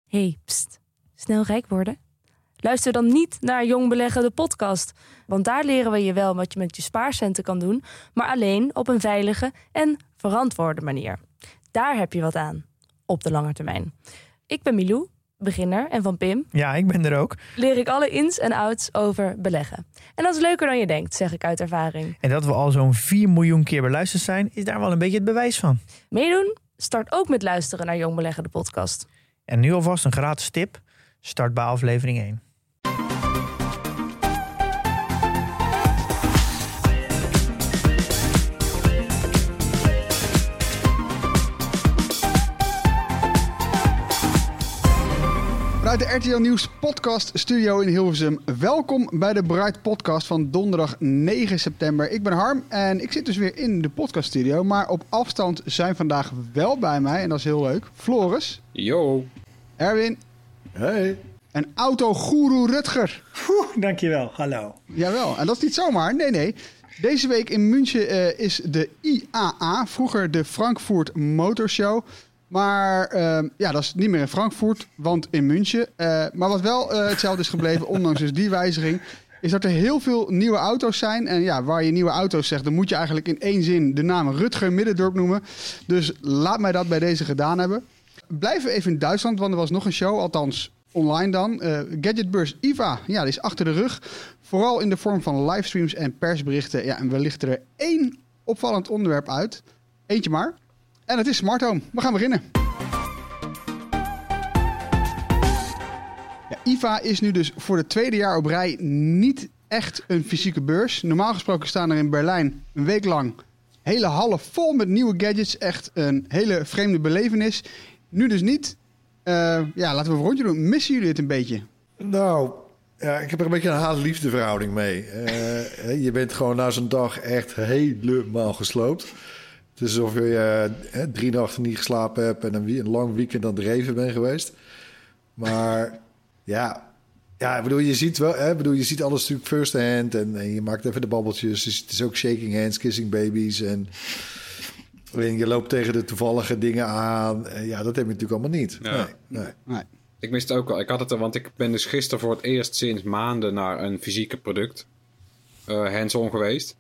Hey, pst. Snel rijk worden? Luister dan niet naar Jong Beleggen, de podcast. Want daar leren we je wel wat je met je spaarcenten kan doen, maar alleen op een veilige en verantwoorde manier. Daar heb je wat aan, op de lange termijn. Ik ben Milou, beginner, en van Pim... Ja, ik ben er ook. ...leer ik alle ins en outs over beleggen. En dat is leuker dan je denkt, zeg ik uit ervaring. En dat we al zo'n 4 miljoen keer beluisterd zijn, is daar wel een beetje het bewijs van. Meedoen? Start ook met luisteren naar Jong Beleggen, de podcast. En nu alvast een gratis tip. Start bij aflevering 1. Uit de RTL Nieuws podcast studio in Hilversum. Welkom bij de Bright podcast van donderdag 9 september. Ik ben Harm en ik zit dus weer in de podcaststudio. Maar op afstand zijn vandaag wel bij mij, en dat is heel leuk, Floris. Yo. Erwin. Hey. En autogoeroe Rutger. Dankjewel, hallo. Jawel, en dat is niet zomaar, nee. Deze week in München is de IAA, vroeger de Frankfurt Motor Show. Maar dat is niet meer in Frankfurt, want in München. Maar wat wel hetzelfde is gebleven, ondanks dus die wijziging, is dat er heel veel nieuwe auto's zijn. En ja, waar je nieuwe auto's zegt, dan moet je eigenlijk in één zin de naam Rutger Middendorp noemen. Dus laat mij dat bij deze gedaan hebben. Blijven we even in Duitsland, want er was nog een show, althans online dan. Gadgetbeurs IFA, ja, die is achter de rug. Vooral in de vorm van livestreams en persberichten. Ja, en we lichten er 1 opvallend onderwerp uit. Eentje maar. En het is Smart Home. We gaan beginnen. Ja, IFA is nu dus voor het 2e jaar op rij niet echt een fysieke beurs. Normaal gesproken staan er in Berlijn een week lang hele hallen vol met nieuwe gadgets. Echt een hele vreemde belevenis. Nu dus niet. Laten we een rondje doen. Missen jullie het een beetje? Nou, ja, ik heb er een beetje een haat-liefde verhouding mee. Je bent gewoon na zo'n dag echt helemaal gesloopt. Het is alsof je 3 nachten niet geslapen hebt en een lang weekend aan het reven bent geweest. Maar ja, ik bedoel, je ziet wel, je ziet alles natuurlijk first hand en je maakt even de babbeltjes. Dus het is ook shaking hands, kissing babies en je loopt tegen de toevallige dingen aan. Ja, dat heb je natuurlijk allemaal niet. Ja. Nee. Ik mis het ook wel. Ik had het er, want ik ben dus gisteren voor het eerst sinds maanden naar een fysieke product hands-on geweest.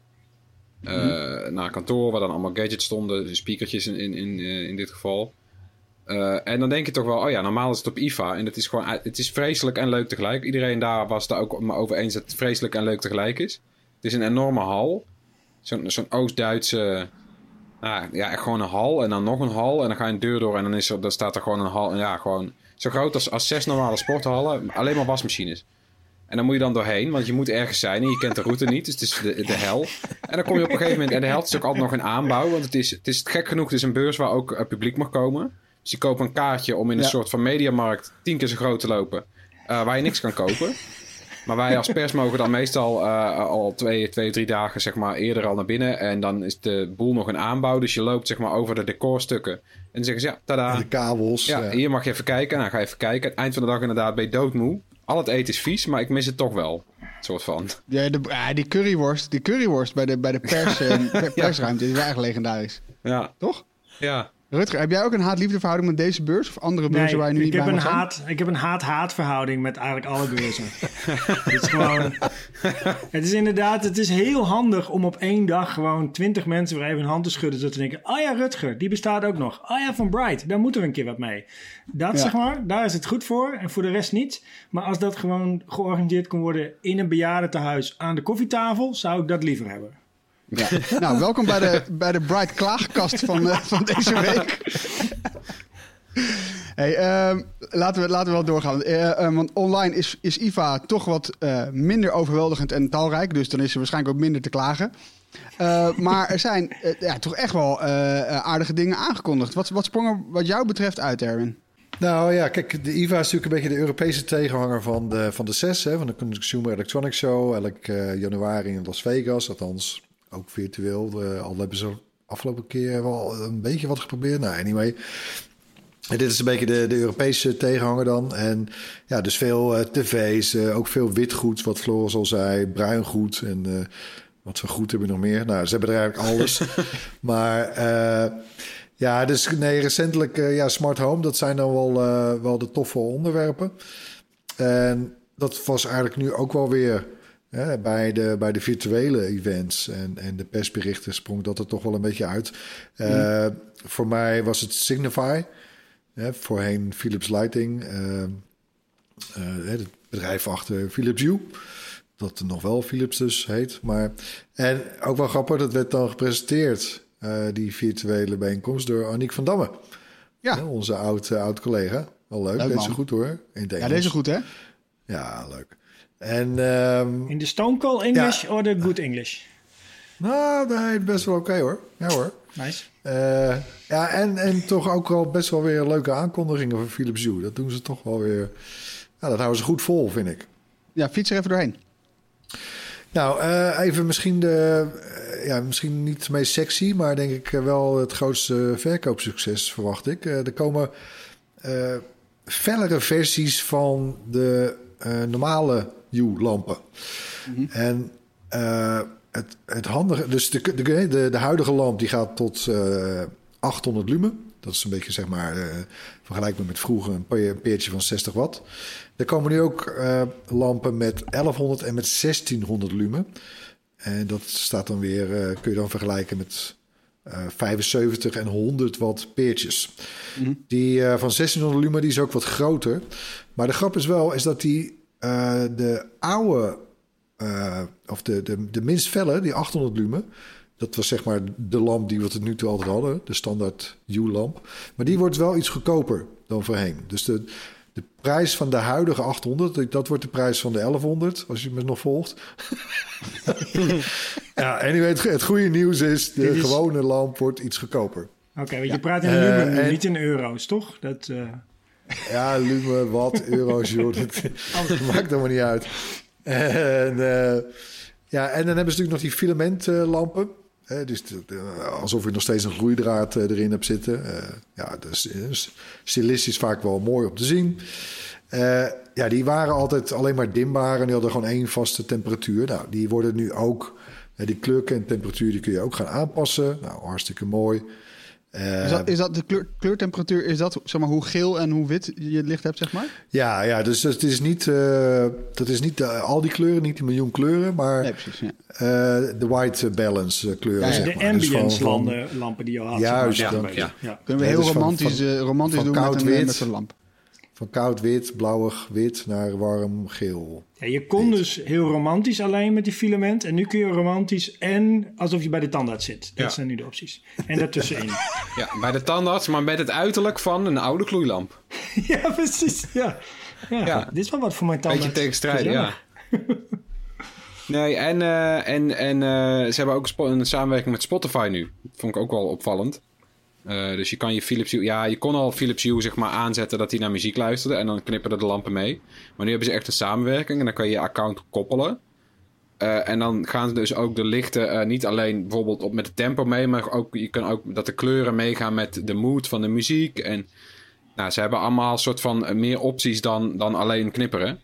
Naar kantoor, waar dan allemaal gadgets stonden, speakertjes in dit geval. En dan denk je toch wel, oh ja, normaal is het op IFA. En het is vreselijk en leuk tegelijk. Iedereen daar was het ook over eens dat het vreselijk en leuk tegelijk is. Het is een enorme hal. Zo'n Oost-Duitse, echt gewoon een hal en dan nog een hal. En dan ga je een deur door en dan staat er gewoon een hal. En ja, gewoon zo groot als 6 normale sporthallen, alleen maar wasmachines. En dan moet je dan doorheen, want je moet ergens zijn en je kent de route niet. Dus het is de hel. En dan kom je op een gegeven moment... En de hel is ook altijd nog een aanbouw. Want het is gek genoeg, het is een beurs waar ook publiek mag komen. Dus je koopt een kaartje om in een soort van mediamarkt 10 keer zo groot te lopen. Waar je niks kan kopen. Maar wij als pers mogen dan meestal al 2-3 dagen zeg maar, eerder al naar binnen. En dan is de boel nog een aanbouw. Dus je loopt zeg maar, over de decorstukken. En dan zeggen ze, ja, tada. En de kabels. Ja, hier mag je even kijken. Nou, ga je even kijken. Aan het eind van de dag inderdaad ben je doodmoe. Al het eten is vies, maar ik mis het toch wel. Soort van. Ja, die curryworst bij de persruimte is wel echt legendarisch. Ja. Toch? Ja. Rutger, heb jij ook een haat-liefde verhouding met deze beurs? Of andere beurzen waar je nu niet bij mag zijn? Ik heb een haat-haat verhouding met eigenlijk alle beurzen. Het is gewoon... Het is inderdaad... Het is heel handig om op 1 dag gewoon 20 mensen weer even een hand te schudden. Zodat ze denken, oh ja, Rutger, die bestaat ook nog. Oh ja, van Bright, daar moeten we een keer wat mee. Zeg maar, daar is het goed voor. En voor de rest niet. Maar als dat gewoon georganiseerd kon worden in een bejaardentehuis aan de koffietafel, zou ik dat liever hebben. Ja. Nou, welkom bij de Bright Klaagkast van deze week. Hey, laten we wel doorgaan. Want online is IFA toch wat minder overweldigend en talrijk. Dus dan is er waarschijnlijk ook minder te klagen. Maar er zijn toch echt wel aardige dingen aangekondigd. Wat sprong er wat jou betreft uit, Erwin? Nou ja, kijk, de IFA is natuurlijk een beetje de Europese tegenhanger van de CES, van de Consumer Electronics Show. Elk januari in Las Vegas, althans ook virtueel. Al hebben ze afgelopen keer wel een beetje wat geprobeerd. Nou, anyway. En dit is een beetje de Europese tegenhanger dan. En ja, dus veel tv's, ook veel witgoed, wat Floris al zei, bruingoed en wat voor goed hebben we nog meer? Nou, ze hebben er eigenlijk alles. Maar Ja, dus recentelijk smart home, dat zijn dan wel de toffe onderwerpen. En dat was eigenlijk nu ook wel weer bij de virtuele events en de persberichten sprong dat er toch wel een beetje uit. Voor mij was het Signify, voorheen Philips Lighting, het bedrijf achter Philips Hue. Dat nog wel Philips dus heet. En ook wel grappig, dat werd dan gepresenteerd, die virtuele bijeenkomst, door Aniek van Damme. Ja. Onze oud collega. Wel leuk, Leuk, deze goed hoor. In het Ja, Engels. deze goed, hè? Ja, leuk. En, In de Stone Cold English of de Good English? nou, nee, best wel oké hoor. Ja hoor. Nice. En toch ook wel best wel weer leuke aankondigingen van Philips Hue. Dat doen ze toch wel weer. Dat houden ze goed vol, vind ik. Ja, fiets er even doorheen. Nou, even misschien misschien niet het meest sexy, maar denk ik wel het grootste verkoopsucces, verwacht ik. Er komen fellere versies van de normale Hue-lampen. En het handige, dus de huidige lamp die gaat tot 800 lumen. Dat is een beetje, zeg maar, vergelijkbaar met vroeger een peertje van 60 watt. Er komen nu ook lampen met 1100 en met 1600 lumen. En dat staat dan weer, kun je dan vergelijken met 75 en 100 watt peertjes. Die van 1600 lumen, die is ook wat groter. Maar de grap is dat die de oude, of de minst felle, die 800 lumen, dat was zeg maar de lamp die we tot nu toe altijd hadden. De standaard Hue-lamp. Maar die wordt wel iets goedkoper dan voorheen. Dus de prijs van de huidige 800, dat wordt de prijs van de 1100. Als je me nog volgt. Ja, anyway, het goede nieuws is, de gewone lamp wordt iets goedkoper. Oké, want je praat in lumen, niet in euro's, toch? Ja, lumen, watt, euro's, joh. Dat maakt helemaal niet uit. En dan hebben ze natuurlijk nog die filamentlampen. Dus alsof je nog steeds een gloeidraad erin hebt zitten. Dat is stilistisch vaak wel mooi om te zien. Die waren altijd alleen maar dimbaar en die hadden gewoon één vaste temperatuur. Nou, die worden nu ook, die kleur en temperatuur, die kun je ook gaan aanpassen. Nou, hartstikke mooi. Is dat de kleurtemperatuur, is dat zeg maar hoe geel en hoe wit je het licht hebt, zeg maar? Ja, dus het is niet, dat is niet al die kleuren, niet die miljoen kleuren, maar Nee, precies, ja. de white balance kleuren, Ja, zeg de maar. Dus ambience lampen die je al had. Juist, zeg maar. dan- Ja. Kunnen we Ja, heel dus van romantisch doen koud met wit. met zo'n lamp. Van koud wit, blauwig wit naar warm geel. Ja, je kon dus heel romantisch alleen met die filament. En nu kun je romantisch en alsof je bij de tandarts zit. Dat Ja. zijn nu de opties. En daartussenin. Ja, bij de tandarts, maar met het uiterlijk van een oude gloeilamp. Ja, precies. Ja. Ja. Dit is wel wat voor mijn tandarts. Beetje tegenstrijden, ja. Nee, en ze hebben ook een samenwerking met Spotify nu. Dat vond ik ook wel opvallend. Dus je kan je Philips Hue... Ja, je kon al Philips Hue zeg maar aanzetten dat hij naar muziek luisterde. En dan knipperen de lampen mee. Maar nu hebben ze echt een samenwerking. En dan kan je je account koppelen. En dan gaan ze dus ook de lichten niet alleen bijvoorbeeld op met het tempo mee. Maar ook, je kan ook dat de kleuren meegaan met de mood van de muziek. En nou, ze hebben allemaal soort van meer opties dan alleen knipperen.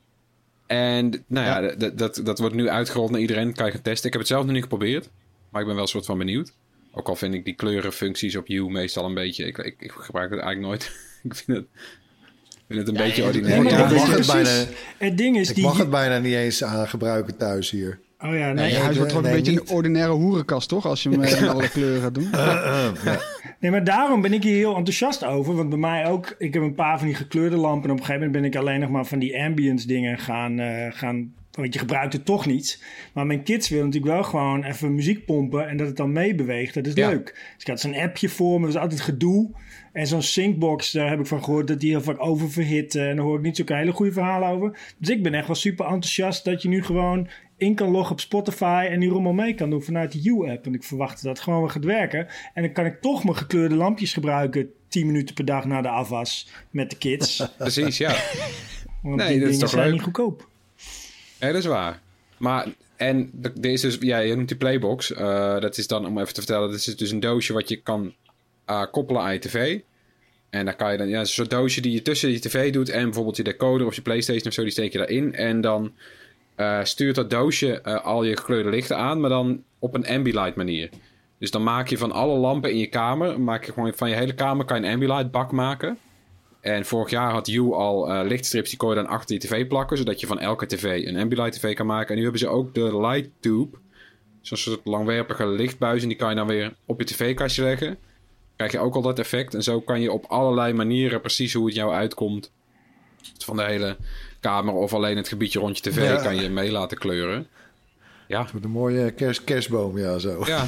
En nou ja, dat wordt nu uitgerold naar iedereen. Kan je gaan testen. Ik heb het zelf nog niet geprobeerd. Maar ik ben wel een soort van benieuwd. Ook al vind ik die kleurenfuncties op Hue meestal een beetje... Ik gebruik het eigenlijk nooit. Ik vind het een beetje ordinair. Nee, maar Ja, dit is mag het precies- bijna- Het ding is Ik die... mag het bijna niet eens aan gebruiken thuis hier. Oh ja, Nee, nee. je huis wordt gewoon een beetje niet. een ordinaire hoerenkast, toch? Als je hem in alle kleuren gaat doen. Nee, maar daarom ben ik hier heel enthousiast over. Want bij mij ook... Ik heb een paar van die gekleurde lampen. En op een gegeven moment ben ik alleen nog maar van die ambience dingen gaan want je gebruikt het toch niet. Maar mijn kids willen natuurlijk wel gewoon even muziek pompen... en dat het dan meebeweegt. Dat is leuk. Dus ik had zo'n appje voor me. Dat is altijd gedoe. En zo'n syncbox, daar heb ik van gehoord... dat die heel vaak oververhit. En daar hoor ik niet zulke hele goede verhalen over. Dus ik ben echt wel super enthousiast... dat je nu gewoon in kan loggen op Spotify... en die rommel mee kan doen vanuit de Hue-app. En ik verwacht dat het gewoon weer gaat werken. En dan kan ik toch mijn gekleurde lampjes gebruiken... 10 minuten per dag na de afwas met de kids. Precies, ja. Want Nee, die dat is dingen toch zijn leuk? niet goedkoop. Ja, dat is waar. Maar, en er is dus, ja, je noemt die Playbox. Dat is dan, om even te vertellen, dat is dus een doosje wat je kan koppelen aan je tv. En dan kan je dan, ja, zo'n doosje die je tussen je tv doet en bijvoorbeeld je decoder of je PlayStation of zo, die steek je daarin. En dan stuurt dat doosje al je gekleurde lichten aan, maar dan op een Ambilight manier. Dus dan maak je van alle lampen in je kamer... maak je gewoon van je hele kamer kan je een Ambilight bak maken. En vorig jaar had Hue al lichtstrips... die kon je dan achter je tv plakken... zodat je van elke tv een Ambilight tv kan maken. En nu hebben ze ook de Light Tube... zo'n soort langwerpige lichtbuis... en die kan je dan weer op je tv-kastje leggen. Krijg je ook al dat effect. En zo kan je op allerlei manieren... precies hoe het jou uitkomt... van de hele kamer... of alleen het gebiedje rond je tv... kan je mee laten kleuren. Ja. Het wordt een mooie kerstboom, ja, zo. Ja.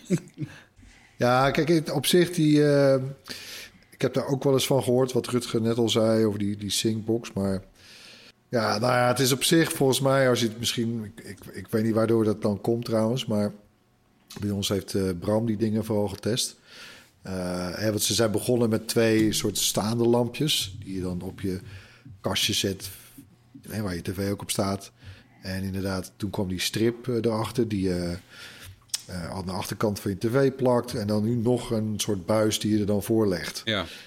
Ja, kijk, op zich ik heb daar ook wel eens van gehoord... wat Rutger net al zei over die Syncbox, maar... Ja, nou ja, het is op zich volgens mij... als je het misschien... Ik weet niet waardoor dat dan komt trouwens... maar bij ons heeft Bram die dingen vooral getest... want ze zijn begonnen met 2 soort staande lampjes... die je dan op je kastje zet... waar je tv ook op staat... En inderdaad, toen kwam die strip erachter... die je aan de achterkant van je tv plakt... en dan nu nog een soort buis die je er dan voor legt.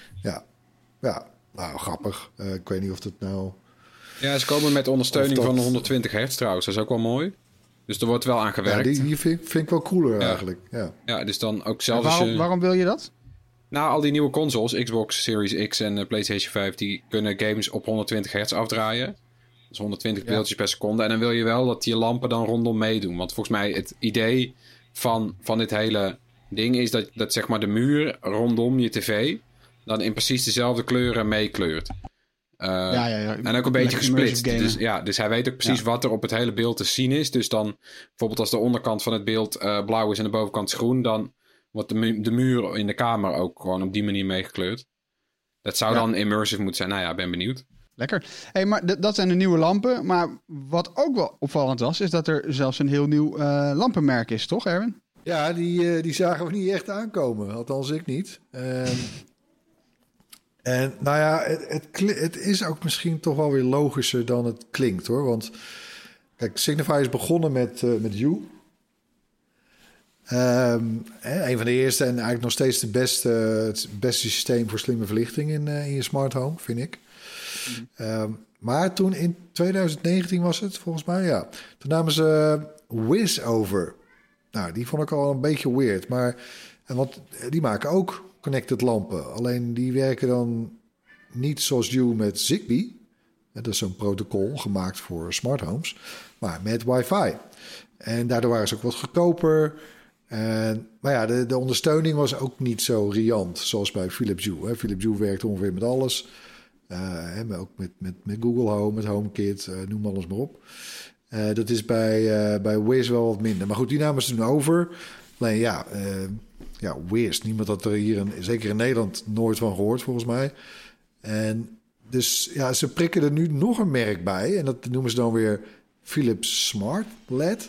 Ja, nou, grappig. Ik weet niet of dat nou... Ja, ze komen met ondersteuning van 120 hertz trouwens. Dat is ook wel mooi. Dus er wordt wel aan gewerkt. Ja, die vind ik wel cooler eigenlijk. Ja, dus dan ook zelfs... Waarom wil je dat? Nou, al die nieuwe consoles, Xbox Series X en PlayStation 5... die kunnen games op 120 hertz afdraaien. Dus 120 beeldjes per seconde. En dan wil je wel dat die lampen dan rondom meedoen. Want volgens mij het idee van dit hele ding is dat zeg maar de muur rondom je tv... dan in precies dezelfde kleuren meekleurt. En ook een beetje gesplitst. Dus hij weet ook precies wat er op het hele beeld te zien is. Dus dan bijvoorbeeld als de onderkant van het beeld blauw is en de bovenkant groen... dan wordt de muur in de kamer ook gewoon op die manier meegekleurd. Dat zou dan immersive moeten zijn. Nou ja, ben benieuwd. Lekker. Hey, maar dat zijn de nieuwe lampen. Maar wat ook wel opvallend was... is dat er zelfs een heel nieuw lampenmerk is, toch Erwin? Ja, die zagen we niet echt aankomen. Althans, ik niet. En nou ja, het is ook misschien toch wel weer logischer dan het klinkt, hoor. Want kijk, Signify is begonnen met Hue. Een van de eerste en eigenlijk nog steeds het beste systeem voor slimme verlichting in je smart home, vind ik. Maar toen in 2019 was het, volgens mij, ja. Toen namen ze Wiz over. Nou, die vond ik al een beetje weird. Want die maken ook connected lampen. Alleen die werken dan niet zoals Hue met Zigbee. Dat is zo'n protocol gemaakt voor smart homes. Maar met wifi. En daardoor waren ze ook wat goedkoper. Maar ja, de ondersteuning was ook niet zo riant zoals bij Philips Hue. Philips Hue werkt ongeveer met alles. Maar ook met Google Home, met HomeKit, noem alles maar op. Dat is bij Wiz wel wat minder. Maar goed, die namen ze toen over. Alleen Wiz, niemand had er hier, zeker in Nederland, nooit van gehoord volgens mij. En dus ja, ze prikken er nu nog een merk bij. En dat noemen ze dan weer Philips Smart LED.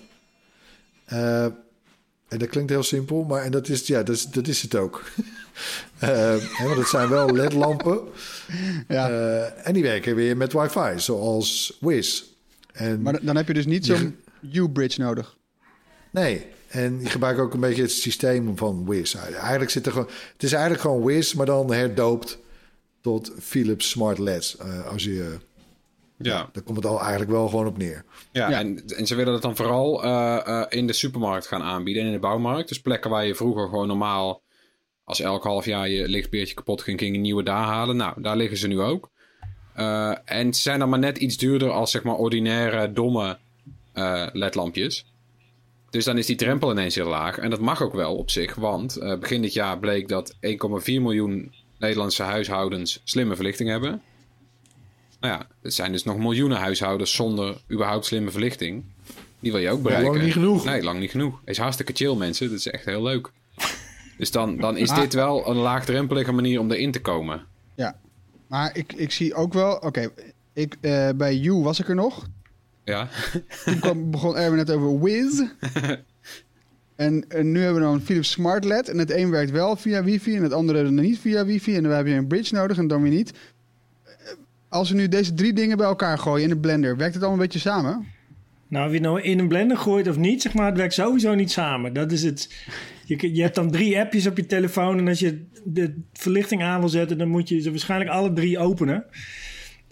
En dat klinkt heel simpel, maar dat is het ook. Want het zijn wel LED-lampen. Ja. En die werken weer met wifi, zoals Wiz. Maar dan heb je dus niet zo'n U-bridge nodig. Nee, en je gebruikt ook een beetje het systeem van Wiz. Eigenlijk het is eigenlijk gewoon Wiz, maar dan herdoopt tot Philips Smart LEDs. Daar komt het al eigenlijk wel gewoon op neer. Ja. En ze willen dat dan vooral in de supermarkt gaan aanbieden en in de bouwmarkt. Dus plekken waar je vroeger gewoon normaal, als elk half jaar je lichtbeertje kapot ging je nieuwe daar halen. Nou, daar liggen ze nu ook. En ze zijn dan maar net iets duurder als zeg maar ordinaire, domme LED-lampjes. Dus dan is die drempel ineens heel laag. En dat mag ook wel op zich, want begin dit jaar bleek dat 1,4 miljoen Nederlandse huishoudens slimme verlichting hebben. Nou ja, het zijn dus nog miljoenen huishoudens zonder überhaupt slimme verlichting. Die wil je ook bereiken. Lang niet genoeg. Nee, lang niet genoeg. Het is hartstikke chill, mensen. Dat is echt heel leuk. Dus dan is dit wel een laagdrempelige manier om erin te komen. Ja, maar ik zie ook wel... Oké, bij You was ik er nog. Ja. Toen begon Erwin net over Wiz. En nu hebben we dan een Philips Smart LED. En het een werkt wel via wifi en het andere niet via wifi. En dan heb je een bridge nodig en dan weer niet. Als we nu deze 3 dingen bij elkaar gooien in de blender, werkt het allemaal een beetje samen? Nou, of je nou in een blender gooit of niet, zeg maar, het werkt sowieso niet samen. Dat is het. Je hebt dan 3 appjes op je telefoon en als je de verlichting aan wil zetten, dan moet je ze waarschijnlijk alle 3 openen.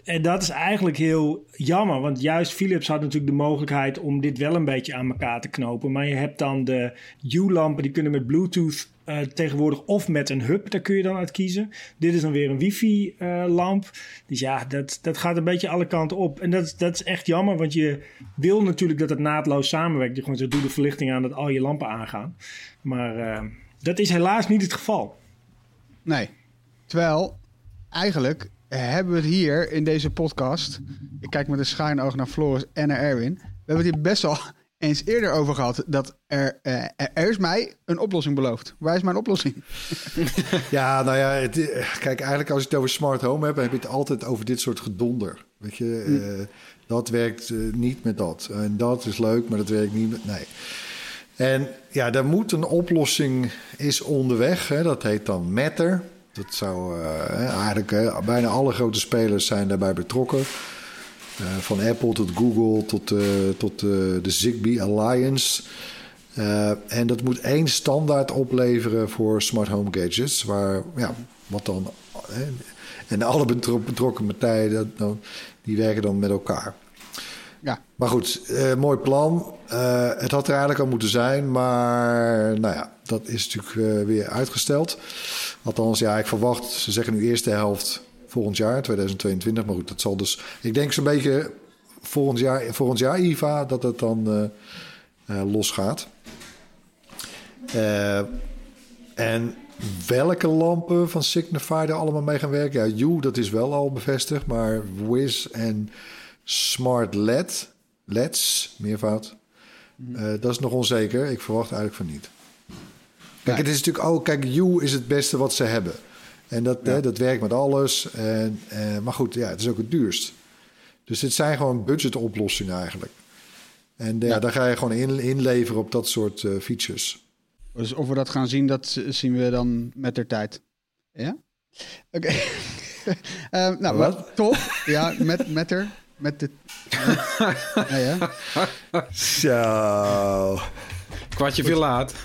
En dat is eigenlijk heel jammer. Want juist Philips had natuurlijk de mogelijkheid om dit wel een beetje aan elkaar te knopen. Maar je hebt dan de Hue-lampen, die kunnen met Bluetooth tegenwoordig of met een hub. Daar kun je dan uit kiezen. Dit is dan weer een wifi-lamp. Dus ja, dat gaat een beetje alle kanten op. En dat is echt jammer, want je wil natuurlijk dat het naadloos samenwerkt. Je gewoon zo doe de verlichting aan dat al je lampen aangaan. Maar dat is helaas niet het geval. Nee. Terwijl, eigenlijk hebben we het hier in deze podcast... Ik kijk met een schuin oog naar Floris en naar Erwin. We hebben het hier best wel eens eerder over gehad... dat er is mij een oplossing beloofd. Waar is mijn oplossing? Ja, nou ja, kijk, eigenlijk als je het over smart home hebt... heb je het altijd over dit soort gedonder. Weet je, dat werkt niet met dat. En dat is leuk, maar dat werkt niet met... Nee. En ja, daar moet een oplossing is onderweg. Hè. Dat heet dan Matter. Dat zou eigenlijk bijna alle grote spelers zijn daarbij betrokken. Van Apple tot Google tot de Zigbee Alliance. En dat moet één standaard opleveren voor smart home gadgets. Wat dan... en alle betrokken partijen, die werken dan met elkaar. Ja. Maar goed, mooi plan. Het had er eigenlijk al moeten zijn, maar nou ja, dat is natuurlijk weer uitgesteld. Althans, ja, ik verwacht, ze zeggen nu eerste helft volgend jaar, 2022. Maar goed, dat zal dus, ik denk zo'n beetje volgend jaar IVA, dat het dan losgaat. En welke lampen van Signify er allemaal mee gaan werken? Ja, Hue, dat is wel al bevestigd, maar Wiz en Smart LEDs, meervoud, dat is nog onzeker. Ik verwacht eigenlijk van niet. Kijk, het is natuurlijk ook... Kijk, Hue is het beste wat ze hebben. En dat werkt met alles. Maar goed, ja, het is ook het duurst. Dus dit zijn gewoon budgetoplossingen eigenlijk. En daar ga je gewoon inleveren op dat soort features. Dus of we dat gaan zien, dat zien we dan met de tijd. Ja? Oké. Nou, wat? Toch? Ja, met de... ja. Zo. Kwartje veel laat.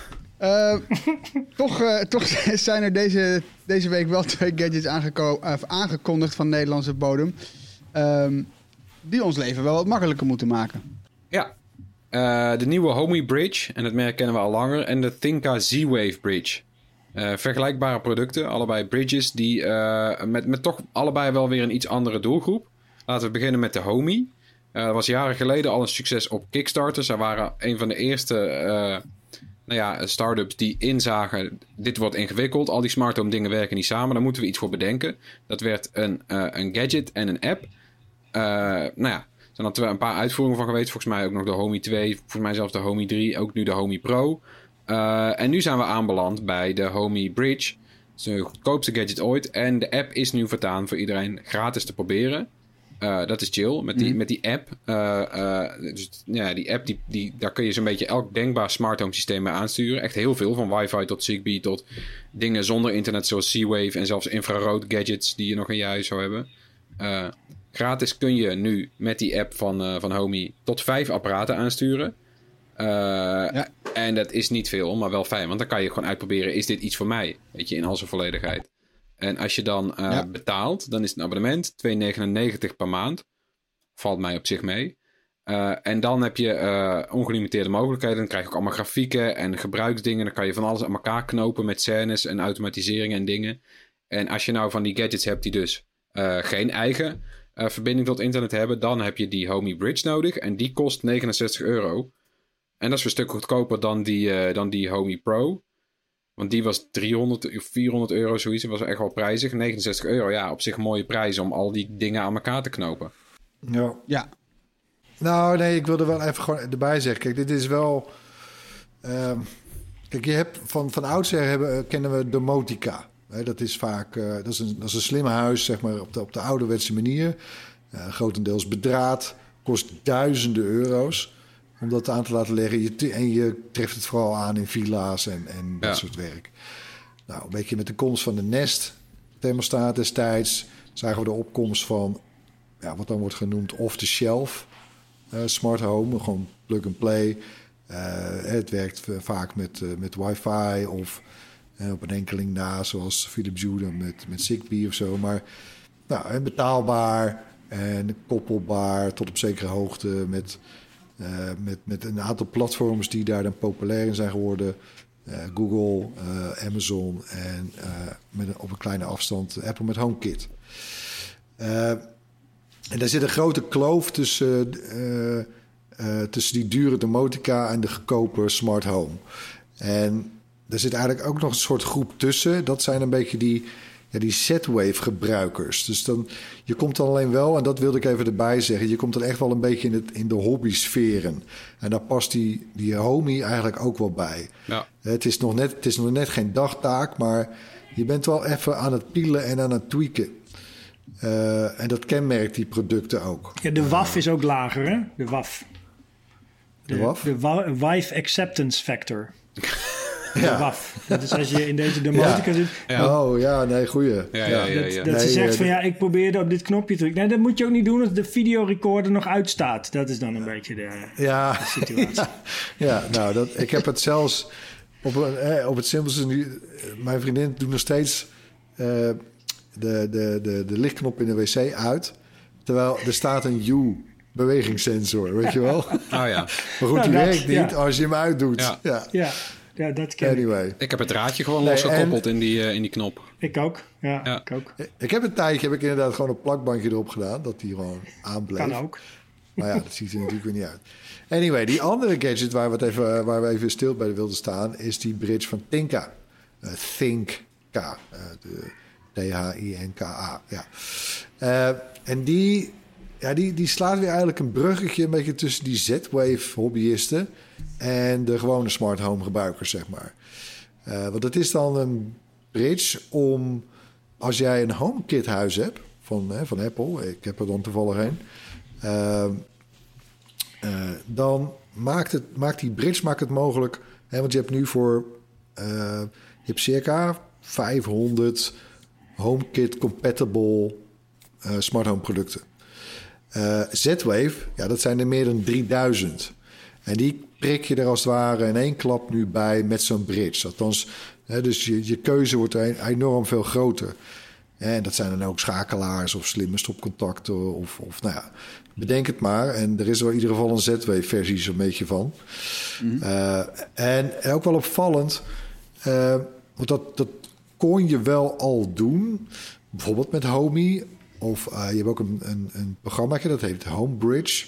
Toch zijn er deze week wel 2 gadgets aangekondigd van Nederlandse bodem. Die ons leven wel wat makkelijker moeten maken. Ja. De nieuwe Homey Bridge, en het merk kennen we al langer. En de Thinka Z-Wave Bridge. Vergelijkbare producten, allebei bridges die met toch allebei wel weer een iets andere doelgroep. Laten we beginnen met de Homey. Dat was jaren geleden al een succes op Kickstarter. Zij waren een van de eerste start-ups die inzagen... dit wordt ingewikkeld, al die smart home dingen werken niet samen. Daar moeten we iets voor bedenken. Dat werd een gadget en een app. Er zijn er een paar uitvoeringen van geweest. Volgens mij ook nog de Homey 2. Volgens mij zelfs de Homey 3. Ook nu de Homey Pro. En nu zijn we aanbeland bij de Homey Bridge. Dat is de goedkoopste gadget ooit. En de app is nu vertaan voor iedereen gratis te proberen. Dat is chill. Met die app. Die app, daar kun je zo'n beetje elk denkbaar smart home systeem mee aansturen. Echt heel veel. Van wifi tot Zigbee tot dingen zonder internet zoals Z-Wave. En zelfs infrarood gadgets die je nog in je huis zou hebben. Gratis kun je nu met die app van Homey tot 5 apparaten aansturen. En dat is niet veel, maar wel fijn. Want dan kan je gewoon uitproberen, is dit iets voor mij? Weet je, in al zijn volledigheid. En als je dan betaalt, dan is het een abonnement. €2,99 per maand. Valt mij op zich mee. En dan heb je ongelimiteerde mogelijkheden. Dan krijg je ook allemaal grafieken en gebruiksdingen. Dan kan je van alles aan elkaar knopen met scènes en automatiseringen en dingen. En als je nou van die gadgets hebt die dus geen eigen verbinding tot internet hebben, dan heb je die Homey Bridge nodig. En die kost €69. En dat is een stuk goedkoper dan die Homey Pro. Want die was €300 of €400, zoiets. Dat was echt wel prijzig. €69, ja, op zich een mooie prijs om al die dingen aan elkaar te knopen. Ja. Nou, nee, ik wilde wel even gewoon erbij zeggen. Kijk, dit is wel... kijk, je hebt van oudsher kennen we domotica. Dat is vaak... dat is een slim huis, zeg maar, op de ouderwetse manier. Grotendeels bedraad. Kost duizenden euro's om dat aan te laten leggen. En je treft het vooral aan in villa's en dat soort werk. Nou, een beetje met de komst van de Nest thermostaat destijds zagen we de opkomst van wat dan wordt genoemd off-the-shelf smart home. Gewoon plug-and-play. Het werkt vaak met wifi of op een enkeling na, zoals Philips Hue met Zigbee of zo. Maar betaalbaar, En koppelbaar tot op zekere hoogte met een aantal platforms die daar dan populair in zijn geworden. Google, Amazon en op een kleine afstand Apple met HomeKit. En daar zit een grote kloof tussen die dure domotica en de goedkope smart home. En er zit eigenlijk ook nog een soort groep tussen. Dat zijn een beetje die Z-Wave gebruikers. Dus je komt dan alleen wel, en dat wilde ik even erbij zeggen, je komt dan echt wel een beetje in de hobby-sferen. En daar past die Homey eigenlijk ook wel bij. Ja. Het is nog net geen dagtaak, maar je bent wel even aan het pielen en aan het tweaken. En dat kenmerkt die producten ook. Ja, de WAF is ook lager, hè? De WAF. De WAF? De Wife Acceptance Factor. De Ja. WAF. Dat is als je in deze domotica zit. Ja. Oh ja, nee, goeie. Ja. Dat ze zegt van ik probeerde op dit knopje te drukken. Nee, dat moet je ook niet doen als de videorecorder nog uitstaat. Dat is dan een beetje de situatie. Ja, nou, ik heb het zelfs op het simpelste nu. Mijn vriendin doet nog steeds de lichtknop in de wc uit. Terwijl er staat een U-bewegingssensor, weet je wel? Oh ja. Maar goed, die werkt niet als je hem uitdoet. Ja, dat ken ik. Anyway. Ik heb het draadje gewoon losgekoppeld in die knop. Ik ook. Ja, Ja. ik ook. Ik heb een tijdje inderdaad gewoon een plakbandje erop gedaan. Dat die gewoon aanbleef. Kan ook. Maar ja, dat ziet er natuurlijk weer niet uit. Anyway, die andere gadget waar we even stil bij wilden staan, is die bridge van Tinka. Think-K. De T-H-I-N-K-A. Ja. En die slaat weer eigenlijk een bruggetje een beetje tussen die Z-Wave hobbyisten en de gewone smart home gebruikers, zeg maar. Want het is dan een bridge om, als jij een HomeKit huis hebt van Apple, ik heb er dan toevallig een, dan maakt die bridge het mogelijk, want je hebt nu je hebt circa 500 HomeKit compatible smart home producten. Z-Wave, dat zijn er meer dan 3000. En die prik je er als het ware in één klap nu bij met zo'n bridge. Althans, dus je keuze wordt enorm veel groter. En dat zijn dan ook schakelaars of slimme stopcontacten. Of bedenk het maar. En er is wel in ieder geval een Z-Wave-versie zo'n beetje van. Mm-hmm. En ook wel opvallend, want dat kon je wel al doen. Bijvoorbeeld met Homey. Of je hebt ook een programmaatje, dat heet Homebridge.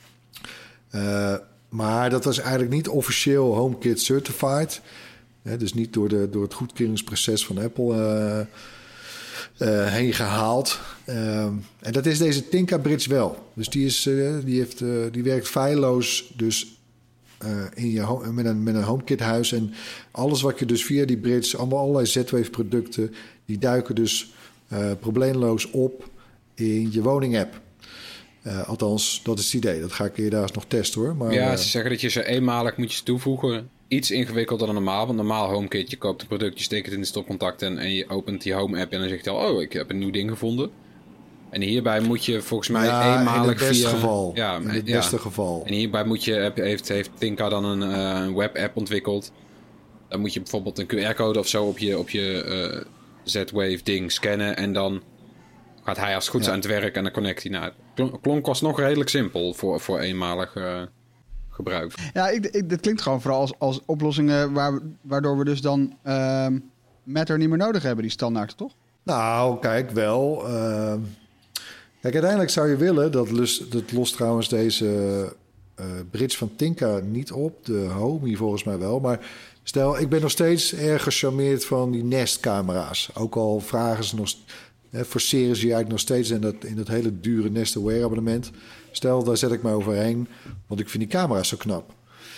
Maar dat was eigenlijk niet officieel HomeKit certified. Dus niet door het goedkeuringsproces van Apple heen gehaald. En dat is deze Tinka Bridge wel. Dus die werkt feilloos dus met een HomeKit huis. En alles wat je dus via die bridge, allerlei Z-Wave producten, die duiken dus probleemloos op in je woning-app. Althans, dat is het idee. Dat ga ik eerder eens nog testen, hoor. Maar, ze zeggen dat je ze eenmalig moet toevoegen. Iets ingewikkelder dan normaal. Want normaal HomeKit, je koopt een product, je steekt het in de stopcontact en je opent die Home-app en dan zegt hij al, ik heb een nieuw ding gevonden. En hierbij moet je volgens mij eenmalig in het beste via... geval. Ja, in het beste geval. En hierbij heeft Tinka dan een web-app ontwikkeld. Dan moet je bijvoorbeeld een QR-code of zo op je Z-Wave-ding scannen en dan gaat hij als het goed is aan het werk en dan connect hij naar het. Klonk was nog redelijk simpel voor eenmalig gebruik. Ja, dit klinkt gewoon vooral als oplossingen waardoor we dus dan Matter niet meer nodig hebben, die standaard, toch? Nou, kijk, wel. Kijk, uiteindelijk zou je willen, dat lost trouwens deze bridge van Tinka niet op. De Homey volgens mij wel. Maar stel, ik ben nog steeds erg gecharmeerd van die Nest-camera's. Ook al vragen ze nog... forceren ze je eigenlijk nog steeds in dat hele dure Nest Aware abonnement. Stel, daar zet ik me overheen, want ik vind die camera's zo knap.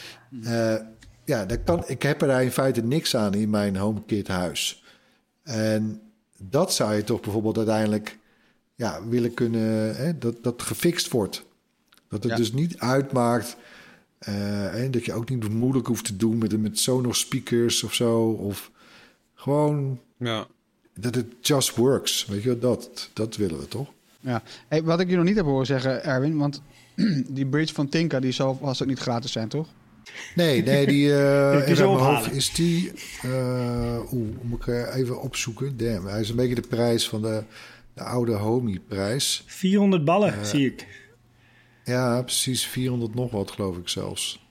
Ik heb er daar in feite niks aan in mijn HomeKit huis. En dat zou je toch bijvoorbeeld uiteindelijk willen kunnen, dat gefixt wordt. Dat het dus niet uitmaakt en dat je ook niet moeilijk hoeft te doen met Sonos speakers of zo. Of gewoon... Ja. Dat het just works, weet je, dat willen we toch? Ja, hey, wat ik je nog niet heb horen zeggen, Erwin, want die bridge van Tinka, die zal vast ook niet gratis zijn, toch? Nee, die in mijn hoofd is die... moet ik even opzoeken. Damn, hij is een beetje de prijs van De oude Homie-prijs. 400 ballen, zie ik. Ja, precies. 400 nog wat, geloof ik zelfs.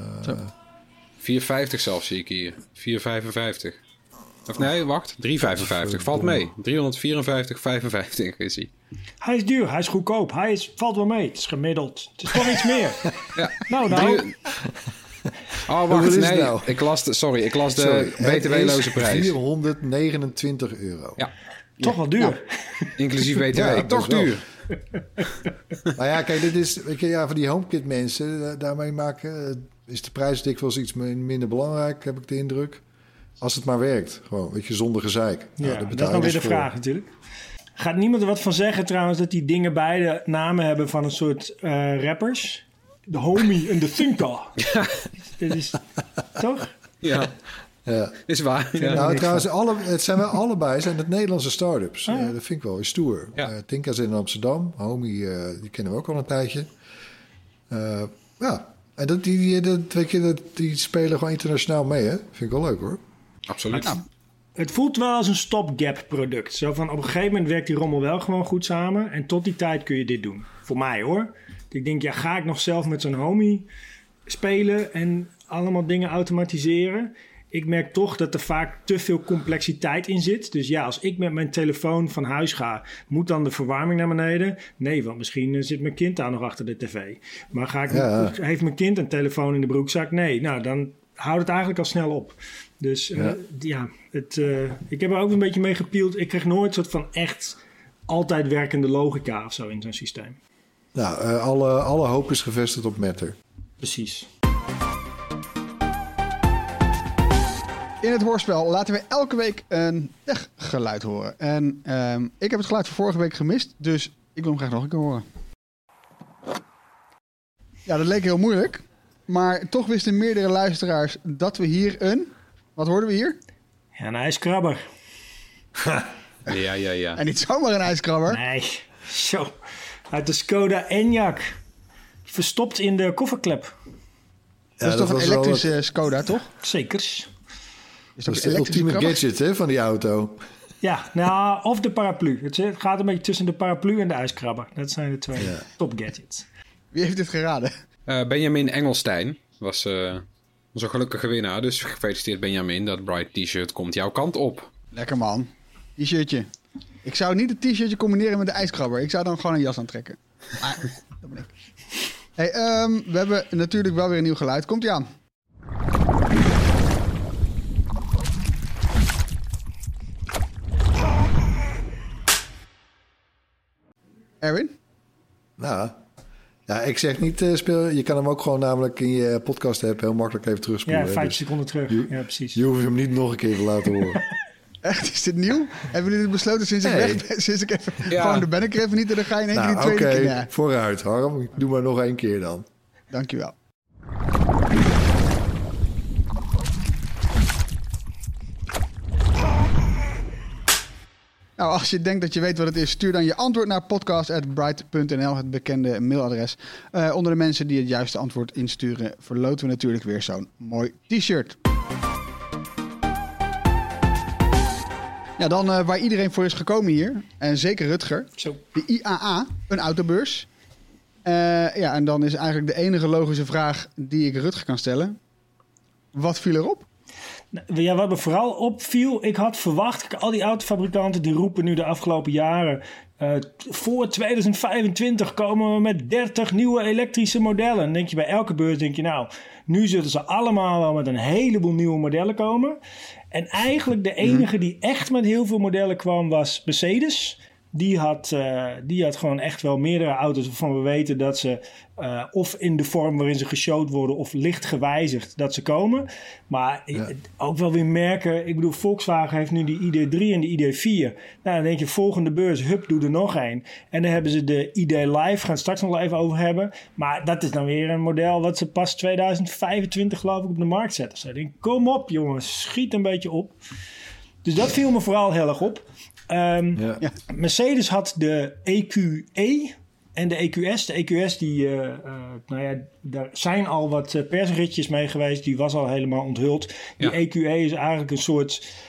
4,50 zelfs zie ik hier. 4,55. Of nee, wacht. 3,55. Valt mee. 354,55 is hij. Hij is duur, hij is goedkoop. Valt wel mee. Het is gemiddeld. Het is toch iets meer. Ja. Nou. Oh, wacht. Hoeveel is Nee, het nou? ik las de btw-loze prijs. €429. Ja. Toch wel duur. Inclusief btw. Ja, Toch dus wel. duur. Nou ja, kijk, dit is... Weet je, ja, voor die HomeKit mensen, daarmee is de prijs dikwijls iets minder belangrijk, heb ik de indruk. Als het maar werkt. Gewoon, weet je, zonder gezeik. Ja, daar dat is nog weer de vraag natuurlijk. Gaat niemand er wat van zeggen trouwens dat die dingen beide namen hebben van een soort rappers? De Homie en de Thinker. Dit is toch? Ja, Ja. is waar. Ja. Nou, trouwens, het zijn wel allebei zijn het Nederlandse start-ups. Dat vind ik wel stoer. Ja. Tinka zit in Amsterdam. Homie, die kennen we ook al een tijdje. Ja, en die spelen gewoon internationaal mee, hè? Vind ik wel leuk, hoor. Absoluut. Het voelt wel als een stopgap product. Zo van op een gegeven moment werkt die rommel wel gewoon goed samen. En tot die tijd kun je dit doen. Voor mij hoor. Ik denk, ja, ga ik nog zelf met zo'n Homie spelen en allemaal dingen automatiseren? Ik merk toch dat er vaak te veel complexiteit in zit. Dus ja, als ik met mijn telefoon van huis ga, moet dan de verwarming naar beneden? Nee, want misschien zit mijn kind daar nog achter de tv. Maar heeft mijn kind een telefoon in de broekzak? Nee, nou dan houdt het eigenlijk al snel op. Dus ik heb er ook een beetje mee gepield. Ik kreeg nooit een soort van echt altijd werkende logica of zo in zo'n systeem. Nou, alle hoop is gevestigd op Matter. Precies. In het hoorspel laten we elke week een geluid horen. En ik heb het geluid van vorige week gemist, dus ik wil hem graag nog een keer horen. Ja, dat leek heel moeilijk. Maar toch wisten meerdere luisteraars dat we hier een... Wat hoorden we hier? Ja, een ijskrabber. Ja. En niet zomaar een ijskrabber. Nee, zo. Uit de Skoda Enyaq. Verstopt in de kofferklep. Dat is toch een elektrische Skoda, toch? Zekers. Dat is de ultieme gadget, hè, van die auto. Ja, nou, of de paraplu. Het gaat een beetje tussen de paraplu en de ijskrabber. Dat zijn de twee top gadgets. Wie heeft dit geraden? Benjamin Engelstein was onze gelukkige winnaar. Dus gefeliciteerd Benjamin. Dat Bright T-shirt komt jouw kant op. Lekker man. T-shirtje. Ik zou niet het T-shirtje combineren met de ijskrabber. Ik zou dan gewoon een jas aantrekken. Maar, dat ben ik. Hey, we hebben natuurlijk wel weer een nieuw geluid. Komt-ie aan. Erwin? Nou, ja, ik zeg niet speel. Je kan hem ook gewoon namelijk in je podcast hebben heel makkelijk even terugspoelen. Ja, 5 seconden terug. Ja, precies. Je hoeft hem niet nog een keer te laten horen. Echt, is dit nieuw? Hebben jullie dit besloten sinds ik weg ben? Sinds ik even... Gewoon, daar ben ik er even niet en dan ga je in één keer die tweede keer naar. Vooruit Harm. Doe maar nog 1 keer dan. Dankjewel. Nou, als je denkt dat je weet wat het is, stuur dan je antwoord naar podcast@bright.nl, het bekende mailadres. Onder de mensen die het juiste antwoord insturen, verloten we natuurlijk weer zo'n mooi t-shirt. Ja, dan waar iedereen voor is gekomen hier, en zeker Rutger, Zo. de IAA, een autobeurs. Ja, en dan is eigenlijk de enige logische vraag die ik Rutger kan stellen. Wat viel erop? Ja, wat me vooral opviel, ik had verwacht, al die autofabrikanten die roepen nu de afgelopen jaren, voor 2025 komen we met 30 nieuwe elektrische modellen. Dan denk je bij elke beurs, denk je nou, nu zullen ze allemaal wel met een heleboel nieuwe modellen komen. En eigenlijk de enige die echt met heel veel modellen kwam was Mercedes. Die had gewoon echt wel meerdere auto's waarvan we weten dat ze of in de vorm waarin ze geshowd worden of licht gewijzigd dat ze komen. Maar ook wel weer merken, ik bedoel Volkswagen heeft nu die ID3 en de ID4. Nou dan denk je volgende beurs, hup, doe er nog een. En dan hebben ze de ID Live, gaan we het straks nog wel even over hebben. Maar dat is dan weer een model wat ze pas 2025 geloof ik op de markt zetten. Dus ik denk, kom op jongens, schiet een beetje op. Dus dat viel me vooral heel erg op. Mercedes had de EQE en de EQS. De EQS, daar zijn al wat persritjes mee geweest. Die was al helemaal onthuld. Die EQE is eigenlijk een soort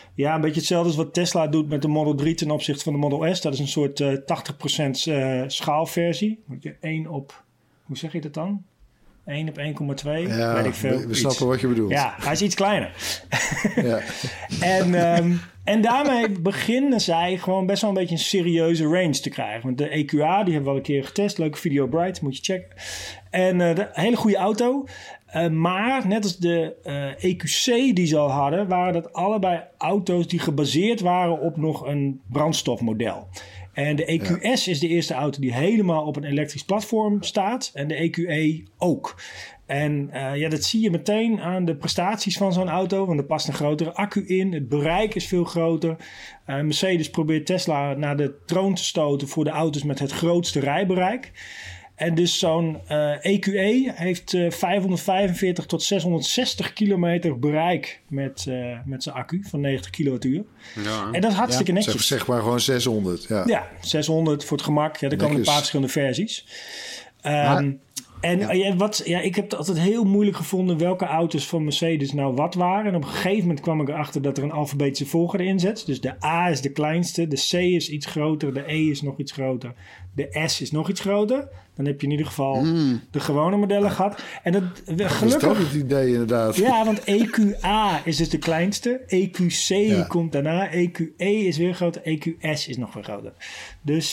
Ja, een beetje hetzelfde als wat Tesla doet met de Model 3 ten opzichte van de Model S. Dat is een soort 80% schaalversie. 1 op, hoe zeg je dat dan? 1 op 1,2, Ja, weet ik veel. we snappen wat je bedoelt. Ja, hij is iets kleiner. Ja. En daarmee beginnen zij gewoon best wel een beetje een serieuze range te krijgen. Want de EQA, die hebben we al een keer getest. Leuke video, Bright, moet je checken. En de hele goede auto. Maar net als de EQC die ze al hadden, waren dat allebei auto's die gebaseerd waren op nog een brandstofmodel. En de EQS is de eerste auto die helemaal op een elektrisch platform staat. En de EQE ook. En dat zie je meteen aan de prestaties van zo'n auto. Want er past een grotere accu in. Het bereik is veel groter. Mercedes probeert Tesla naar de troon te stoten voor de auto's met het grootste rijbereik. En dus zo'n EQE heeft 545 tot 660 kilometer bereik met zijn accu van 90 kilowattuur. Ja. En dat is hartstikke netjes. Zeg maar gewoon 600. Ja, 600 voor het gemak. Ja, er komen een paar verschillende versies. Ik heb het altijd heel moeilijk gevonden welke auto's van Mercedes nou wat waren. En op een gegeven moment kwam ik erachter dat er een alfabetische volgorde in zit. Dus de A is de kleinste, de C is iets groter, de E is nog iets groter, de S is nog iets groter. Dan heb je in ieder geval de gewone modellen gehad. En dat gelukkig... Dat is toch het idee inderdaad. Ja, want EQA is dus de kleinste. EQC komt daarna. EQE is weer groter. EQS is nog weer groter. Dus...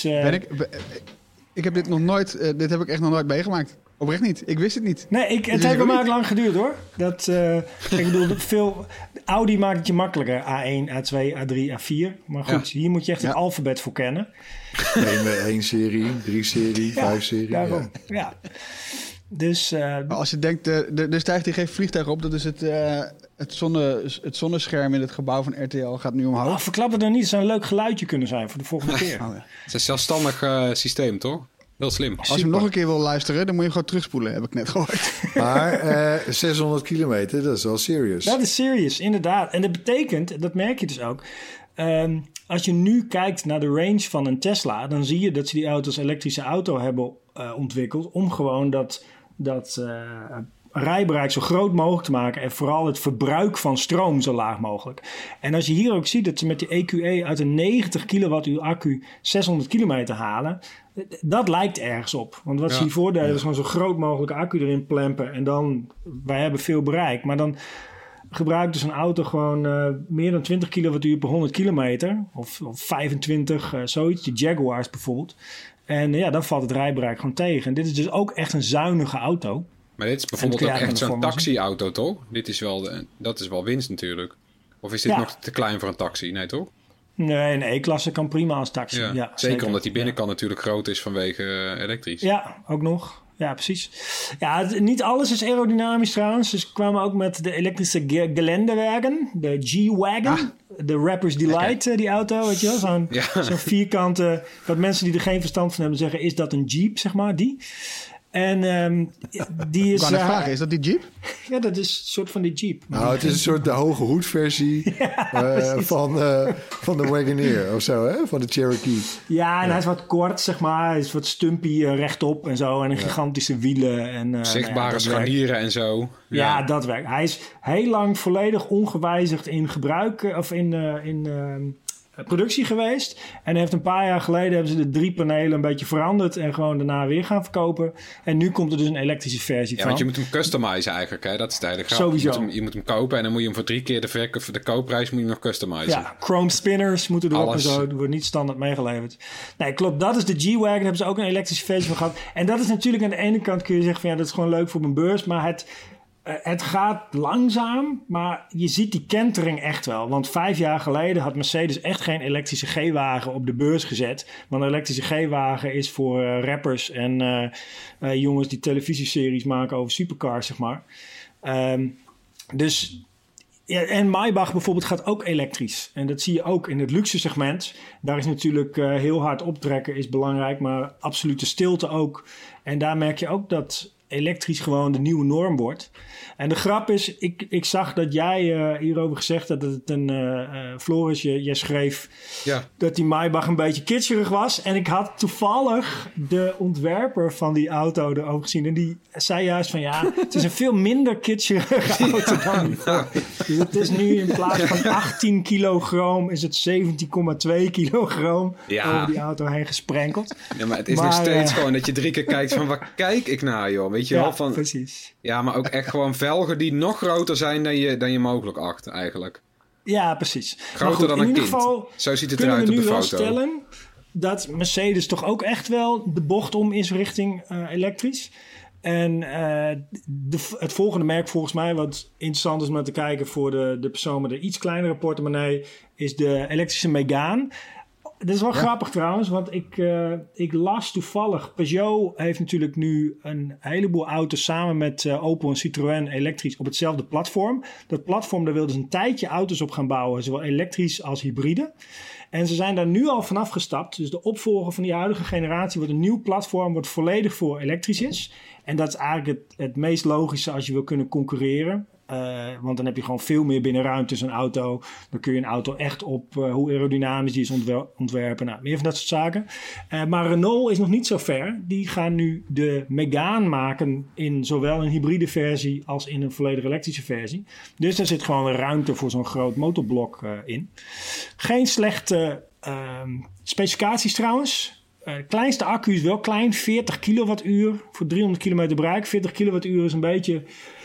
Ik heb dit nog nooit... dit heb ik echt nog nooit meegemaakt. Oprecht niet. Ik wist het niet. Nee, het heeft bij mij ook lang geduurd hoor. Ik bedoel, Audi maakt het je makkelijker. A1, A2, A3, A4. Maar goed, hier moet je echt het alfabet voor kennen. 1 serie, 3 serie, 5 serie. Daarom, ja. Dus... als je denkt, er stijgt hier geen vliegtuig op. Dat is het zonnescherm in het gebouw van RTL gaat nu omhoog. Verklap het dan niet. Het zou een leuk geluidje kunnen zijn voor de volgende keer. Het is een zelfstandig systeem, toch? Heel slim. Als je hem nog een keer wil luisteren, dan moet je gewoon terugspoelen, heb ik net gehoord. Maar 600 kilometer, dat is wel serious. Dat is serious, inderdaad. En dat betekent, dat merk je dus ook... als je nu kijkt naar de range van een Tesla... dan zie je dat ze die auto als elektrische auto hebben ontwikkeld... om gewoon dat rijbereik zo groot mogelijk te maken... en vooral het verbruik van stroom zo laag mogelijk. En als je hier ook ziet dat ze met die EQE uit een 90 kilowattuur accu 600 kilometer halen... dat lijkt ergens op. Want wat ze hiervoor deden is gewoon zo groot mogelijke accu erin plempen... en dan, wij hebben veel bereik. Maar dan gebruikt dus een auto gewoon meer dan 20 kilowattuur per 100 kilometer... of 25, zoiets, de Jaguars bijvoorbeeld. En dan valt het rijbereik gewoon tegen. En dit is dus ook echt een zuinige auto... Maar dit is bijvoorbeeld ook echt zo'n taxi-auto, toch? Dat is wel winst natuurlijk. Of is dit nog te klein voor een taxi? Nee, toch? Nee, een E-klasse kan prima als taxi. Ja, zeker omdat die binnenkant natuurlijk groot is vanwege elektrisch. Ja, ook nog. Ja, precies. Ja, niet alles is aerodynamisch trouwens. Dus we kwamen ook met de elektrische Geländewagen, de G-Wagon. De Rapper's Delight, die auto, weet je wel? Zo'n vierkante... Wat mensen die er geen verstand van hebben zeggen... is dat een Jeep, zeg maar, die... En die is... Ik kan net vragen, is dat die Jeep? Ja, dat is een soort van die Jeep. Nou, het is een soort de hoge hoedversie van de Wagoneer of zo, hè? Van de Cherokee. Ja, en hij is wat kort, zeg maar. Hij is wat stumpy rechtop en zo. En een gigantische wielen. En, zichtbare scharnieren en zo. Ja, dat werkt. Hij is heel lang volledig ongewijzigd in gebruik... of in productie geweest. En heeft een paar jaar geleden hebben ze de 3 panelen een beetje veranderd en gewoon daarna weer gaan verkopen. En nu komt er dus een elektrische versie van. Ja, want je moet hem customizen eigenlijk, hè? Dat is de hele grap. Sowieso. Je moet hem kopen en dan moet je hem voor 3 keer de koopprijs moet je nog customizen. Ja, chrome spinners moeten erop en zo. Dat wordt niet standaard meegeleverd. Nee, klopt. Dat is de G-Wagon. Daar hebben ze ook een elektrische versie van gehad. En dat is natuurlijk aan de ene kant kun je zeggen van dat is gewoon leuk voor mijn beurs, maar het gaat langzaam, maar je ziet die kentering echt wel. Want 5 jaar geleden had Mercedes echt geen elektrische G-wagen op de beurs gezet. Want een elektrische G-wagen is voor rappers en jongens die televisieseries maken over supercars, zeg maar. En Maybach bijvoorbeeld gaat ook elektrisch. En dat zie je ook in het luxe segment. Daar is natuurlijk heel hard optrekken is belangrijk, maar absolute stilte ook. En daar merk je ook dat elektrisch gewoon de nieuwe norm wordt. En de grap is, ik zag dat jij hierover gezegd had dat het Floris, jij schreef dat die Maybach een beetje kitscherig was. En ik had toevallig de ontwerper van die auto erover gezien. En die zei juist van het is een veel minder kitscherige auto dan hiervoor. Dus het is nu in plaats van 18 kilogram is het 17,2 kilogram over die auto heen gesprenkeld. Ja, maar het is nog steeds gewoon dat je 3 keer kijkt van waar kijk ik naar, joh. Weet je wel? Van, precies. Ja, maar ook echt gewoon velgen die nog groter zijn dan je mogelijk acht, eigenlijk. Ja, precies. Groter dan een kind. Geval, zo ziet het eruit op de foto. Kunnen we nu wel stellen dat Mercedes toch ook echt wel de bocht om is richting elektrisch. En het volgende merk volgens mij, wat interessant is om naar te kijken voor de persoon met een iets kleinere portemonnee, is de elektrische Megane. Dat is wel grappig trouwens, want ik las toevallig. Peugeot heeft natuurlijk nu een heleboel auto's samen met Opel en Citroën elektrisch op hetzelfde platform. Dat platform, daar wilden ze een tijdje auto's op gaan bouwen, zowel elektrisch als hybride. En ze zijn daar nu al vanaf gestapt. Dus de opvolger van die huidige generatie wordt een nieuw platform wat volledig voor elektrisch is. En dat is eigenlijk het meest logische als je wil kunnen concurreren. Want dan heb je gewoon veel meer binnenruimte in zo'n auto. Dan kun je een auto echt op hoe aerodynamisch die is ontwerpen. Nou, meer van dat soort zaken. Maar Renault is nog niet zo ver. Die gaan nu de Megane maken in zowel een hybride versie als in een volledig elektrische versie. Dus daar zit gewoon weer ruimte voor zo'n groot motorblok in. Geen slechte specificaties trouwens. De kleinste accu is wel klein, 40 kilowattuur voor 300 kilometer bereik. 40 kilowattuur is een beetje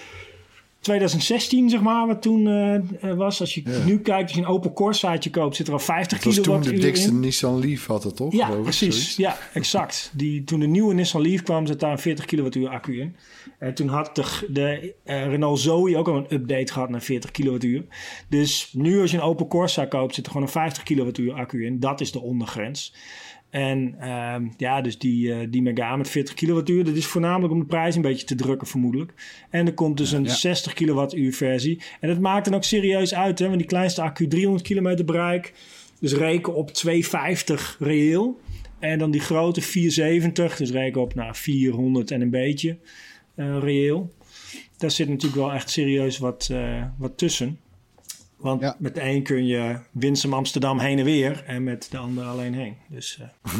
2016, zeg maar, wat toen was. Als je nu kijkt, als je een Opel Corsaatje koopt, zit er al 50 kilowattuur in. Dat was toen de dikste Nissan Leaf had het, toch? Ja, precies. Ja, exact. Toen de nieuwe Nissan Leaf kwam, zat daar een 40 kilowattuur accu in. Toen had de Renault Zoe ook al een update gehad naar 40 kilowattuur. Dus nu als je een Opel Corsa koopt, zit er gewoon een 50 kilowattuur accu in. Dat is de ondergrens. En dus die Megane met 40 kilowattuur, dat is voornamelijk om de prijs een beetje te drukken vermoedelijk. En er komt dus een 60 kilowattuur versie. En dat maakt dan ook serieus uit, hè, want die kleinste accu 300 kilometer bereik. Dus reken op 250 reëel. En dan die grote 470, dus reken op 400 en een beetje reëel. Daar zit natuurlijk wel echt serieus wat tussen. Want met de een kun je Winsum Amsterdam heen en weer en met de ander alleen heen. Dus,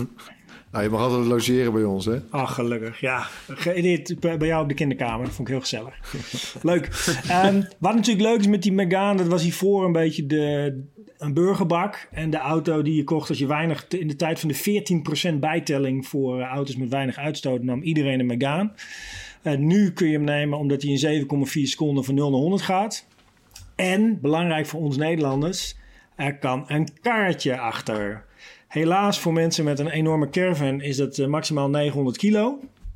je mag altijd logeren bij ons, hè? Ach, gelukkig. Ja, bij jou op de kinderkamer. Dat vond ik heel gezellig. Leuk. Wat natuurlijk leuk is met die Megane, dat was hiervoor een beetje een burgerbak. En de auto die je kocht als je weinig, in de tijd van de 14% bijtelling voor auto's met weinig uitstoot, nam iedereen een Megane. Nu kun je hem nemen omdat hij in 7,4 seconden van 0 naar 100 gaat. En, belangrijk voor ons Nederlanders, er kan een karretje achter. Helaas voor mensen met een enorme caravan is dat maximaal 900 kilo.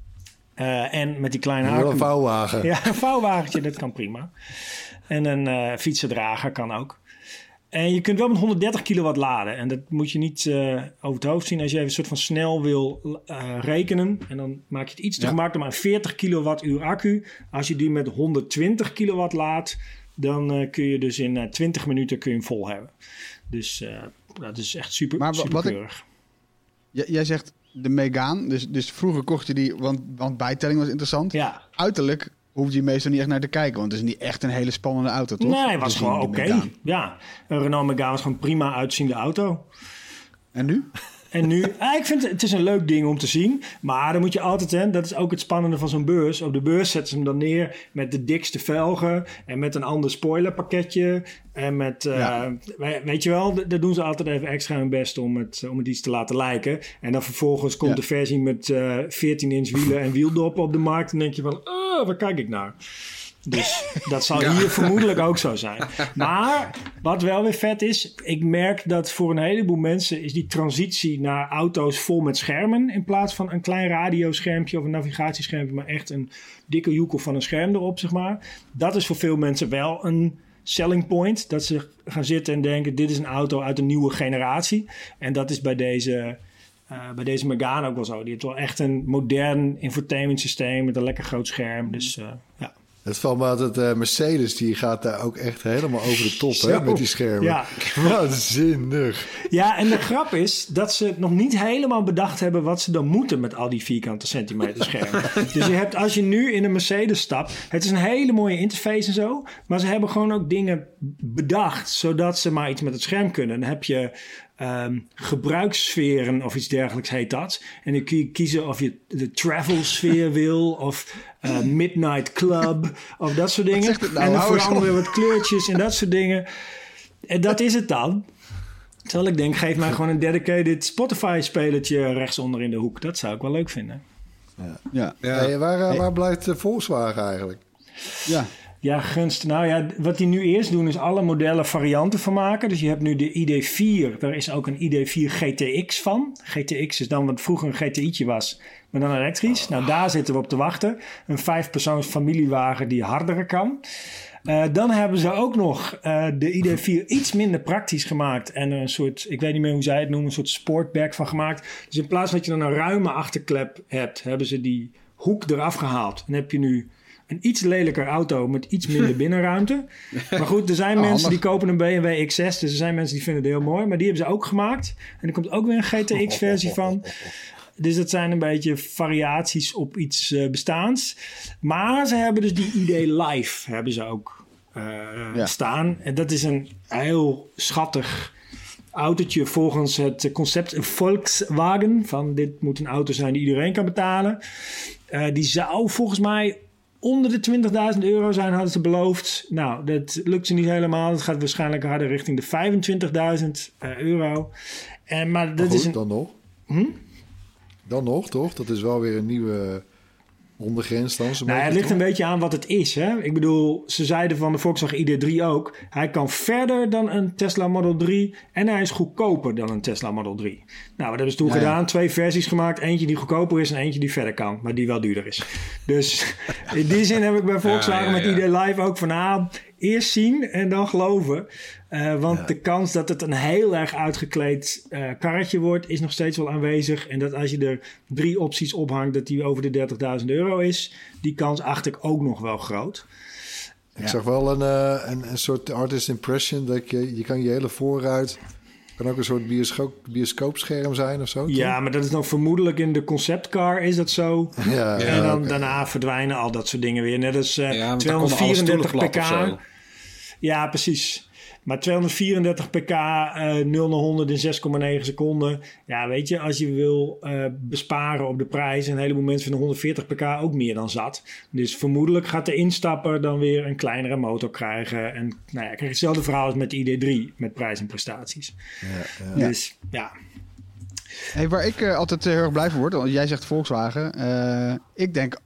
En met die kleine accu. Een vouwwagen. Ja, een vouwwagentje, dat kan prima. En een fietsendrager kan ook. En je kunt wel met 130 kilowatt laden. En dat moet je niet over het hoofd zien als je even een soort van snel wil rekenen. En dan maak je het iets te gemakkelijk. Maar een 40 kilowattuur accu, als je die met 120 kilowatt laadt, dan kun je dus in 20 minuten kun je hem vol hebben. Dus dat is echt super keurig. Jij zegt de Megane. Dus vroeger kocht je die, want bijtelling was interessant. Ja. Uiterlijk hoef je meestal niet echt naar te kijken. Want het is niet echt een hele spannende auto, toch? Nee, het was gewoon oké. Ja, een Renault Megane was gewoon prima uitziende auto. En nu? En nu, ik vind het is een leuk ding om te zien. Maar dan moet je altijd, hè, dat is ook het spannende van zo'n beurs. Op de beurs zetten ze hem dan neer met de dikste velgen. En met een ander spoilerpakketje. En met, weet je wel, daar doen ze altijd even extra hun best om het iets te laten lijken. En dan vervolgens komt de versie met 14-inch wielen en wieldoppen op de markt. En denk je van, waar kijk ik naar? Dus dat zal hier vermoedelijk ook zo zijn. Maar wat wel weer vet is, ik merk dat voor een heleboel mensen is die transitie naar auto's vol met schermen, in plaats van een klein radioschermpje of een navigatieschermpje, maar echt een dikke joekel van een scherm erop, zeg maar. Dat is voor veel mensen wel een selling point. Dat ze gaan zitten en denken, dit is een auto uit een nieuwe generatie. En dat is bij deze Megane ook wel zo. Die heeft wel echt een modern infotainment systeem met een lekker groot scherm. Dus Het valt me altijd, Mercedes die gaat daar ook echt helemaal over de top hè, met die schermen. Ja. Waanzinnig. Ja, en de grap is dat ze nog niet helemaal bedacht hebben wat ze dan moeten met al die vierkante centimeter schermen. Dus je hebt, als je nu in een Mercedes stapt, het is een hele mooie interface en zo, maar ze hebben gewoon ook dingen bedacht zodat ze maar iets met het scherm kunnen. Dan heb je gebruikssferen of iets dergelijks heet dat. En dan kun je kiezen of je de travel sfeer wil of midnight club of dat soort dingen. En dan veranderen wat kleurtjes en dat soort dingen. En dat is het dan. Terwijl ik denk, geef mij gewoon een dedicated Spotify-spelertje rechtsonder in de hoek. Dat zou ik wel leuk vinden. Ja. Hey, waar blijft Volkswagen eigenlijk? Ja. Ja, gunst. Nou ja, wat die nu eerst doen is alle modellen varianten van maken. Dus je hebt nu de ID4. Daar is ook een ID4 GTX van. GTX is dan wat vroeger een GTI'tje was, maar dan elektrisch. Nou, daar zitten we op te wachten. Een 5-persoons familiewagen die harder kan. Dan hebben ze ook nog de ID4 iets minder praktisch gemaakt. En een soort, ik weet niet meer hoe zij het noemen, een soort sportback van gemaakt. Dus in plaats van dat je dan een ruime achterklep hebt, hebben ze die hoek eraf gehaald. En heb je nu een iets lelijker auto met iets minder binnenruimte. Maar goed, er zijn mensen die kopen een BMW X6. Dus er zijn mensen die vinden het heel mooi. Maar die hebben ze ook gemaakt. En er komt ook weer een GTX-versie van. Dus dat zijn een beetje variaties op iets bestaans. Maar ze hebben dus die ID Live hebben ze ook staan. En dat is een heel schattig autootje volgens het concept Volkswagen. Van dit moet een auto zijn die iedereen kan betalen. Die zou volgens mij onder de €20.000 zijn, hadden ze beloofd. Nou, dat lukt ze niet helemaal. Het gaat waarschijnlijk harder richting de €25.000. Maar dat is een... Dan nog? Dan nog, toch? Dat is wel weer een nieuwe ondergrens dan. Nou, het ligt een beetje aan wat het is. Hè? Ik bedoel, ze zeiden van de Volkswagen ID3 ook. Hij kan verder dan een Tesla Model 3 en hij is goedkoper dan een Tesla Model 3. Nou, wat hebben ze toen gedaan? 2 versies gemaakt. Eentje die goedkoper is en eentje die verder kan, maar die wel duurder is. Dus in die zin heb ik bij Volkswagen met ID Live ook van eerst zien en dan geloven. Want de kans dat het een heel erg uitgekleed karretje wordt is nog steeds wel aanwezig. En dat als je er 3 opties ophangt dat die over de €30.000 is, die kans acht ik ook nog wel groot. Ik zag wel een soort artist impression dat je kan je hele voorruit, kan ook een soort bioscoopscherm zijn of zo. Ja, toch? Maar dat is dan vermoedelijk in de conceptcar is dat zo. En dan daarna verdwijnen al dat soort dingen weer. Net als 234 pk. Ja, precies. Maar 234 pk, 0 naar 100 in 6,9 seconden. Ja, weet je, als je wil besparen op de prijs, een heleboel mensen vinden 140 pk ook meer dan zat. Dus vermoedelijk gaat de instapper dan weer een kleinere motor krijgen. En nou ja, krijg je hetzelfde verhaal als met de ID3, met prijs en prestaties. Dus ja. Hey, waar ik altijd heel erg blij van word, want jij zegt Volkswagen. Ik denk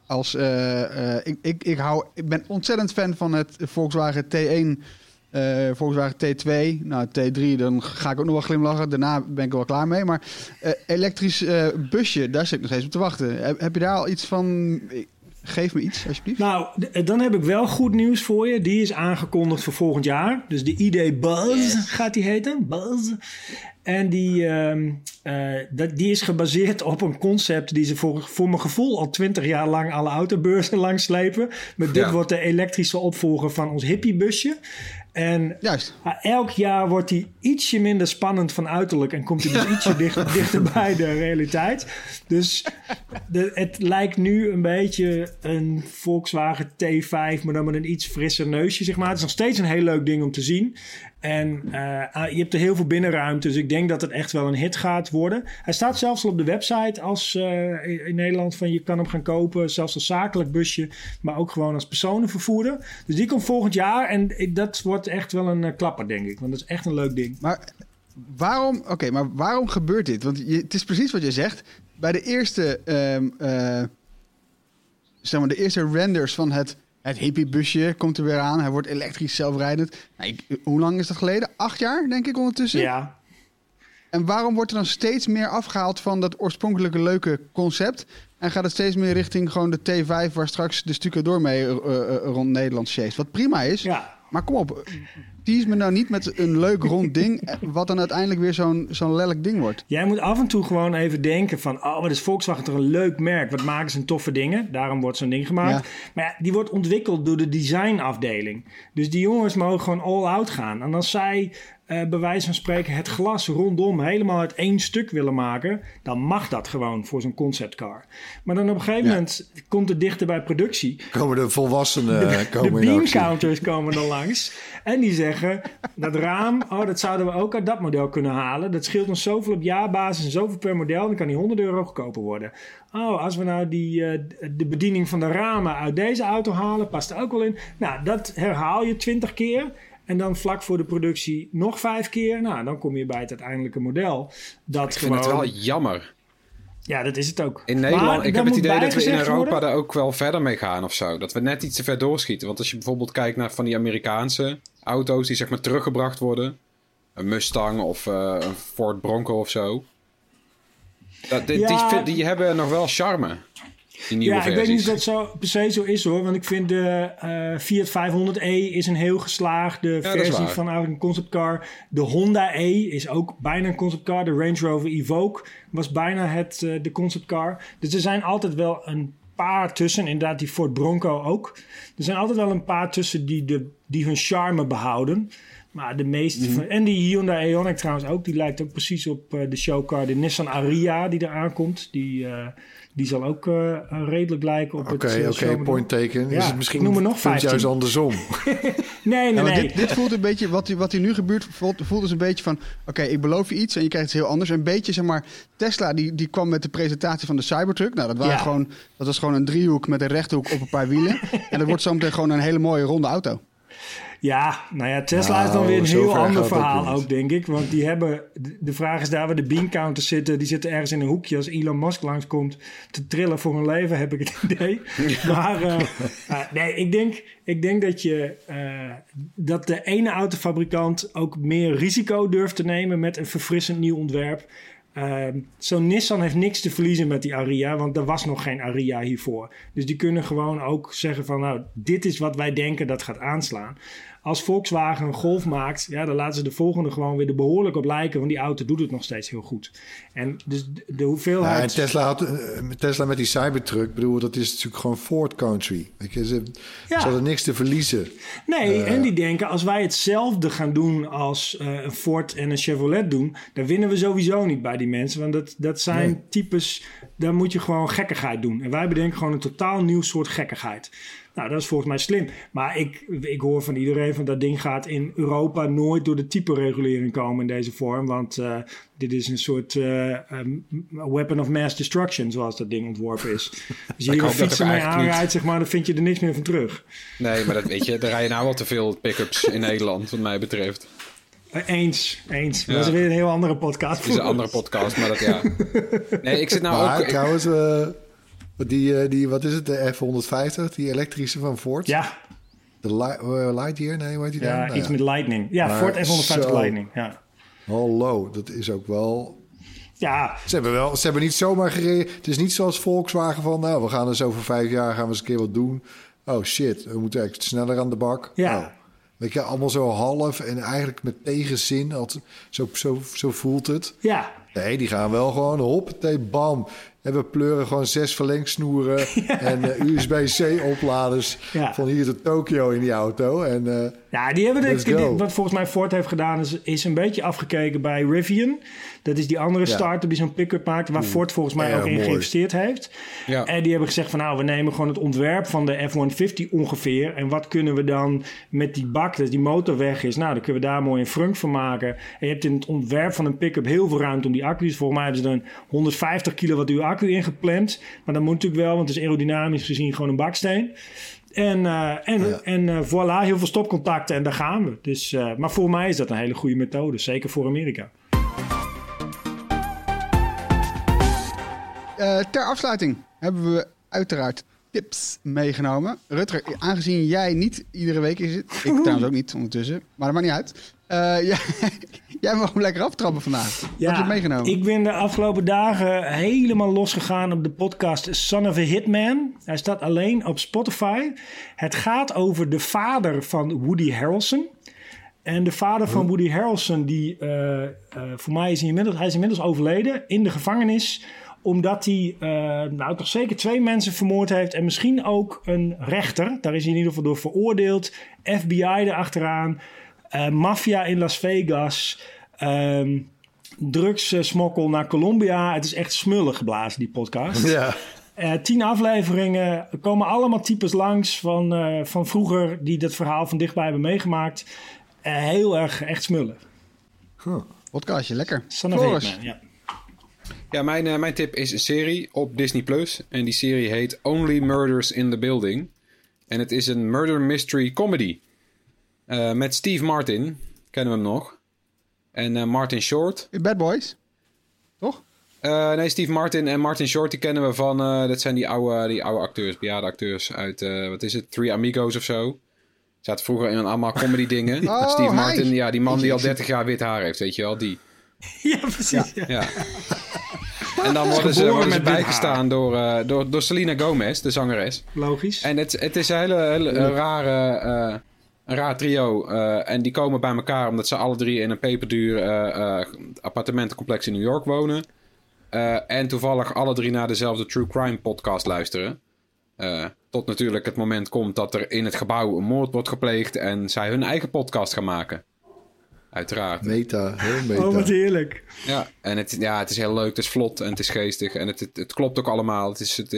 ik ben ontzettend fan van het Volkswagen T1, Volkswagen T2. Nou, T3, dan ga ik ook nog wel glimlachen. Daarna ben ik er wel klaar mee. Maar elektrisch busje, daar zit ik nog steeds op te wachten. Heb je daar al iets van? Geef me iets, alsjeblieft. Nou, dan heb ik wel goed nieuws voor je. Die is aangekondigd voor volgend jaar. Dus de ID Buzz gaat die heten. Buzz. En die is gebaseerd op een concept die ze voor mijn gevoel al 20 jaar lang alle autobeurzen langs slepen. Maar dit wordt de elektrische opvolger van ons hippiebusje. En elk jaar wordt hij ietsje minder spannend van uiterlijk en komt hij dus ietsje dichter bij de realiteit. Dus het lijkt nu een beetje een Volkswagen T5, maar dan met een iets frisser neusje, zeg maar. Het is nog steeds een heel leuk ding om te zien. En je hebt er heel veel binnenruimte, dus ik denk dat het echt wel een hit gaat worden. Hij staat zelfs al op de website als in Nederland van je kan hem gaan kopen, zelfs als zakelijk busje, maar ook gewoon als personenvervoerder. Dus die komt volgend jaar en dat wordt echt wel een klapper, denk ik, want dat is echt een leuk ding. Maar waarom gebeurt dit? Want het is precies wat je zegt. Bij de eerste, de eerste renders van het hippiebusje komt er weer aan. Hij wordt elektrisch zelfrijdend. Nou, hoe lang is dat geleden? 8 jaar, denk ik, ondertussen? Ja. En waarom wordt er dan steeds meer afgehaald van dat oorspronkelijke leuke concept? En gaat het steeds meer richting gewoon de T5, waar straks de Stucador mee rond Nederland sjeest? Wat prima is. Ja. Maar kom op. tease me nou niet met een leuk rond ding, wat dan uiteindelijk weer zo'n lelijk ding wordt. Jij moet af en toe gewoon even denken van... wat is Volkswagen toch een leuk merk? Wat maken ze een toffe dingen? Daarom wordt zo'n ding gemaakt. Ja. Maar ja, die wordt ontwikkeld door de designafdeling. Dus die jongens mogen gewoon all-out gaan. En als zij... bij wijze van spreken het glas rondom helemaal uit één stuk willen maken... dan mag dat gewoon voor zo'n conceptcar. Maar dan op een gegeven moment komt het dichter bij productie. Komen de volwassenen De beamcounters komen dan langs. En die zeggen, dat raam, dat zouden we ook uit dat model kunnen halen. Dat scheelt ons zoveel op jaarbasis en zoveel per model. Dan kan die €100 goedkoper worden. Als we nou de bediening van de ramen uit deze auto halen, past er ook wel in. Nou, dat herhaal je 20 keer... En dan vlak voor de productie nog 5 keer. Nou, dan kom je bij het uiteindelijke model. Ik vind het wel jammer. Ja, dat is het ook. In Nederland, ik heb het idee dat we in Europa worden? daar ook wel verder mee gaan of zo. Dat we net iets te ver doorschieten. Want als je bijvoorbeeld kijkt naar van die Amerikaanse auto's... die zeg maar teruggebracht worden. Een Mustang of een Ford Bronco of zo. Die hebben nog wel charme. Die nieuwe versies. Ik weet niet of dat zo per se zo is hoor. Want ik vind de Fiat 500e is een heel geslaagde versie van een conceptcar. De Honda E is ook bijna een conceptcar. De Range Rover Evoque was bijna de conceptcar. Dus er zijn altijd wel een paar tussen. Inderdaad die Ford Bronco ook. Er zijn altijd wel een paar tussen die hun charme behouden. Maar de meeste en die Hyundai Ioniq trouwens ook. Die lijkt ook precies op de showcar. De Nissan Ariya die eraan komt. Die zal ook redelijk lijken op het Oké, point taken. Ja, is het misschien nog 15. juist andersom? Nee. Dit voelt een beetje, wat hier nu gebeurt, voelt dus een beetje van... Oké, ik beloof je iets en je krijgt iets heel anders. Een beetje, zeg maar, Tesla die kwam met de presentatie van de Cybertruck. Nou, dat was gewoon een driehoek met een rechthoek op een paar wielen. En dat wordt zometeen gewoon een hele mooie ronde auto. Ja, nou ja, Tesla is dan weer een heel ander verhaal ook, denk ik. Want die hebben... De vraag is daar waar de beamcounters zitten. Die zitten ergens in een hoekje als Elon Musk langskomt te trillen voor hun leven, heb ik het idee. Maar nee, ik denk dat de ene autofabrikant ook meer risico durft te nemen met een verfrissend nieuw ontwerp. Zo'n Nissan heeft niks te verliezen met die Ariya, want er was nog geen Ariya hiervoor. Dus die kunnen gewoon ook zeggen van, nou, dit is wat wij denken dat gaat aanslaan. Als Volkswagen een Golf maakt, ja, dan laten ze de volgende gewoon weer er behoorlijk op lijken, want die auto doet het nog steeds heel goed. En dus de hoeveelheid... Ja, en Tesla met die Cybertruck, bedoel, dat is natuurlijk gewoon Ford Country. Ze hadden niks te verliezen. Nee, en die denken, als wij hetzelfde gaan doen als een Ford en een Chevrolet doen, dan winnen we sowieso niet bij die mensen. Want dat zijn types, daar moet je gewoon gekkigheid doen. En wij bedenken gewoon een totaal nieuw soort gekkigheid. Nou, dat is volgens mij slim. Maar ik hoor van iedereen van dat ding gaat in Europa nooit door de type-regulering komen in deze vorm. Want dit is een soort weapon of mass destruction, zoals dat ding ontworpen is. Dus je hier een fiets mee aanrijdt, zeg maar, dan vind je er niks meer van terug. Nee, maar dat weet je, er rijden nou wel te veel pick-ups in Nederland, wat mij betreft. Eens. Ja. Dat is weer een heel andere podcast. Het is een andere podcast, maar dat ja. Nee, ik zit nou maar, ook... trouwens, wat is het? De F-150, die elektrische van Ford? Ja. De Lightyear? Nee, hoe heet die dan? Ja, iets met Lightning. Ja, maar Ford F-150 Lightning, ja. Hallo, dat is ook wel... Ja. Ze hebben niet zomaar gereden. Het is niet zoals Volkswagen van, nou, we gaan dus over 5 jaar gaan we eens een keer wat doen. Oh shit, we moeten echt sneller aan de bak. Ja. Oh. Weet je, allemaal zo half en eigenlijk met tegenzin. Zo voelt het. Ja. Nee, die gaan wel gewoon hoppatee, bam. En we pleuren gewoon 6 verlengsnoeren en USB-C-opladers van hier tot Tokio in die auto. En, ja, die hebben wat volgens mij Ford heeft gedaan is een beetje afgekeken bij Rivian. Dat is die andere start-up die zo'n pick-up maakt, waar Ford volgens mij ook in geïnvesteerd heeft. Ja. En die hebben gezegd van, nou, we nemen gewoon het ontwerp van de F-150 ongeveer. En wat kunnen we dan met die bak, dat die motor weg is, nou, dan kunnen we daar mooi een frunk van maken. En je hebt in het ontwerp van een pick-up heel veel ruimte om die accu's. Volgens mij hebben ze dan 150 kilowattuur accu ingepland. Maar dat moet natuurlijk wel, want het is aerodynamisch gezien gewoon een baksteen. En voilà, heel veel stopcontacten en daar gaan we. Dus, maar voor mij is dat een hele goede methode, zeker voor Amerika. Ter afsluiting hebben we uiteraard tips meegenomen. Rutger, aangezien jij niet iedere week is het, ik trouwens ook niet ondertussen, maar dat maakt niet uit. Jij mag hem lekker aftrappen vandaag. Wat heb je meegenomen? Ik ben de afgelopen dagen helemaal losgegaan op de podcast Son of a Hitman. Hij staat alleen op Spotify. Het gaat over de vader van Woody Harrelson. En de vader van Woody Harrelson, die voor mij is hij is inmiddels overleden in de gevangenis. Omdat hij toch zeker 2 mensen vermoord heeft. En misschien ook een rechter. Daar is hij in ieder geval door veroordeeld. FBI erachteraan. Maffia in Las Vegas. Drugssmokkel naar Colombia. Het is echt smullen geblazen, die podcast. Ja. 10 afleveringen. Er komen allemaal types langs van vroeger die dat verhaal van dichtbij hebben meegemaakt. Heel erg echt smullen. Podcastje, lekker. Son of Floris. Hate Man, ja. Ja, mijn tip is een serie op Disney+. En die serie heet Only Murders in the Building. En het is een murder mystery comedy. Met Steve Martin, kennen we hem nog. En Martin Short. Bad Boys, toch? Nee, Steve Martin en Martin Short, die kennen we van... dat zijn die oude acteurs, bejaarde acteurs uit... wat is het? Three Amigos of zo. Zaten vroeger in allemaal comedy dingen. Oh, Steve Martin, hi. ja, die man die al 30 jaar wit haar heeft, weet je wel, die. Ja, precies. Ja. Ja. En dan worden ze Geboren met bijgestaan door Selena Gomez, de zangeres. Logisch. En het is een hele rare... een raar trio. En die komen bij elkaar omdat ze alle 3 in een peperduur appartementencomplex in New York wonen. En toevallig alle 3 naar dezelfde True Crime podcast luisteren. Tot natuurlijk het moment komt dat er in het gebouw een moord wordt gepleegd en zij hun eigen podcast gaan maken. Uiteraard. Meta, heel meta. Oh, wat heerlijk. Ja, en het is heel leuk, het is vlot en het is geestig en het klopt ook allemaal.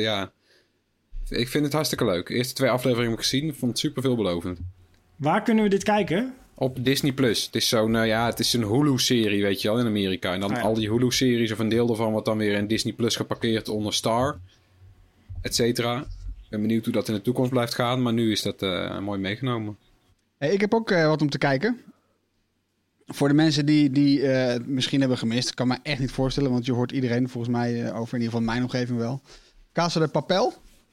Ik vind het hartstikke leuk. De eerste 2 afleveringen heb ik gezien, vond het super veelbelovend. Waar kunnen we dit kijken? Op Disney+. Het is het is een Hulu-serie, weet je wel, in Amerika. En dan al die Hulu-series of een deel daarvan wordt dan weer in Disney+ geparkeerd onder Star, et cetera. Ik ben benieuwd hoe dat in de toekomst blijft gaan, maar nu is dat mooi meegenomen. Hey, ik heb ook wat om te kijken. Voor de mensen die het misschien hebben gemist, kan me echt niet voorstellen, want je hoort iedereen volgens mij over, in ieder geval mijn omgeving wel. Casa de Papel.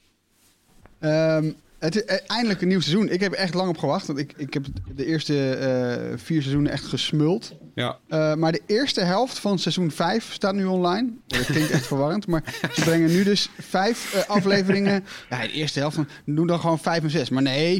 Het is eindelijk een nieuw seizoen. Ik heb er echt lang op gewacht, want ik heb de eerste 4 seizoenen echt gesmuld. Ja. Maar de eerste helft van seizoen 5 staat nu online. Dat klinkt echt verwarrend, maar ze brengen nu dus 5 afleveringen. Ja, de eerste helft van, doen dan gewoon 5 en 6. Maar nee,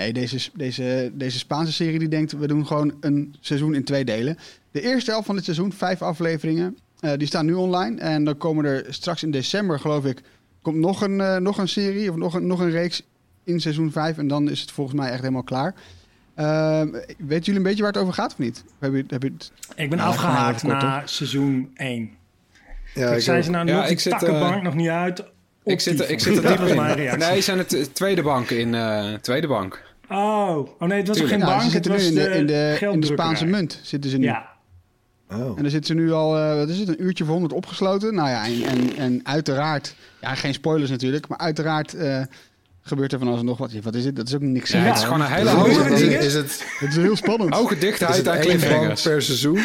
deze Spaanse serie die denkt, we doen gewoon een seizoen in 2 delen. De eerste helft van dit seizoen, 5 afleveringen, die staan nu online. En dan komen er straks in december, geloof ik, komt nog een serie of nog een reeks in seizoen 5. En dan is het volgens mij echt helemaal klaar. Weten jullie een beetje waar het over gaat of niet? Heb je het... Ik ben afgehaakt na seizoen 1. Ja, Ik zei ze nou nog, die zit, takkenbank nog niet uit. Ik zit er Dat diep was in. mijn reactie. Nee, ze zijn de tweede bank in tweede bank. Oh nee, het was toch geen Nou, bank, ze zitten het nu was in de gelddrukkerij. Spaanse munt. Zitten ze nu. Ja, Oh. En dan zitten ze nu al, wat is het, een uurtje of 100 opgesloten. Nou ja, en uiteraard, ja, geen spoilers natuurlijk, maar uiteraard gebeurt er van alles en nog wat. Wat is het? Dat is ook niks. Ja, het is gewoon een hele Hoge hoge dingen. Is het Het is heel spannend. hoge dichtheid aan 1 bank cliffhangers. per seizoen?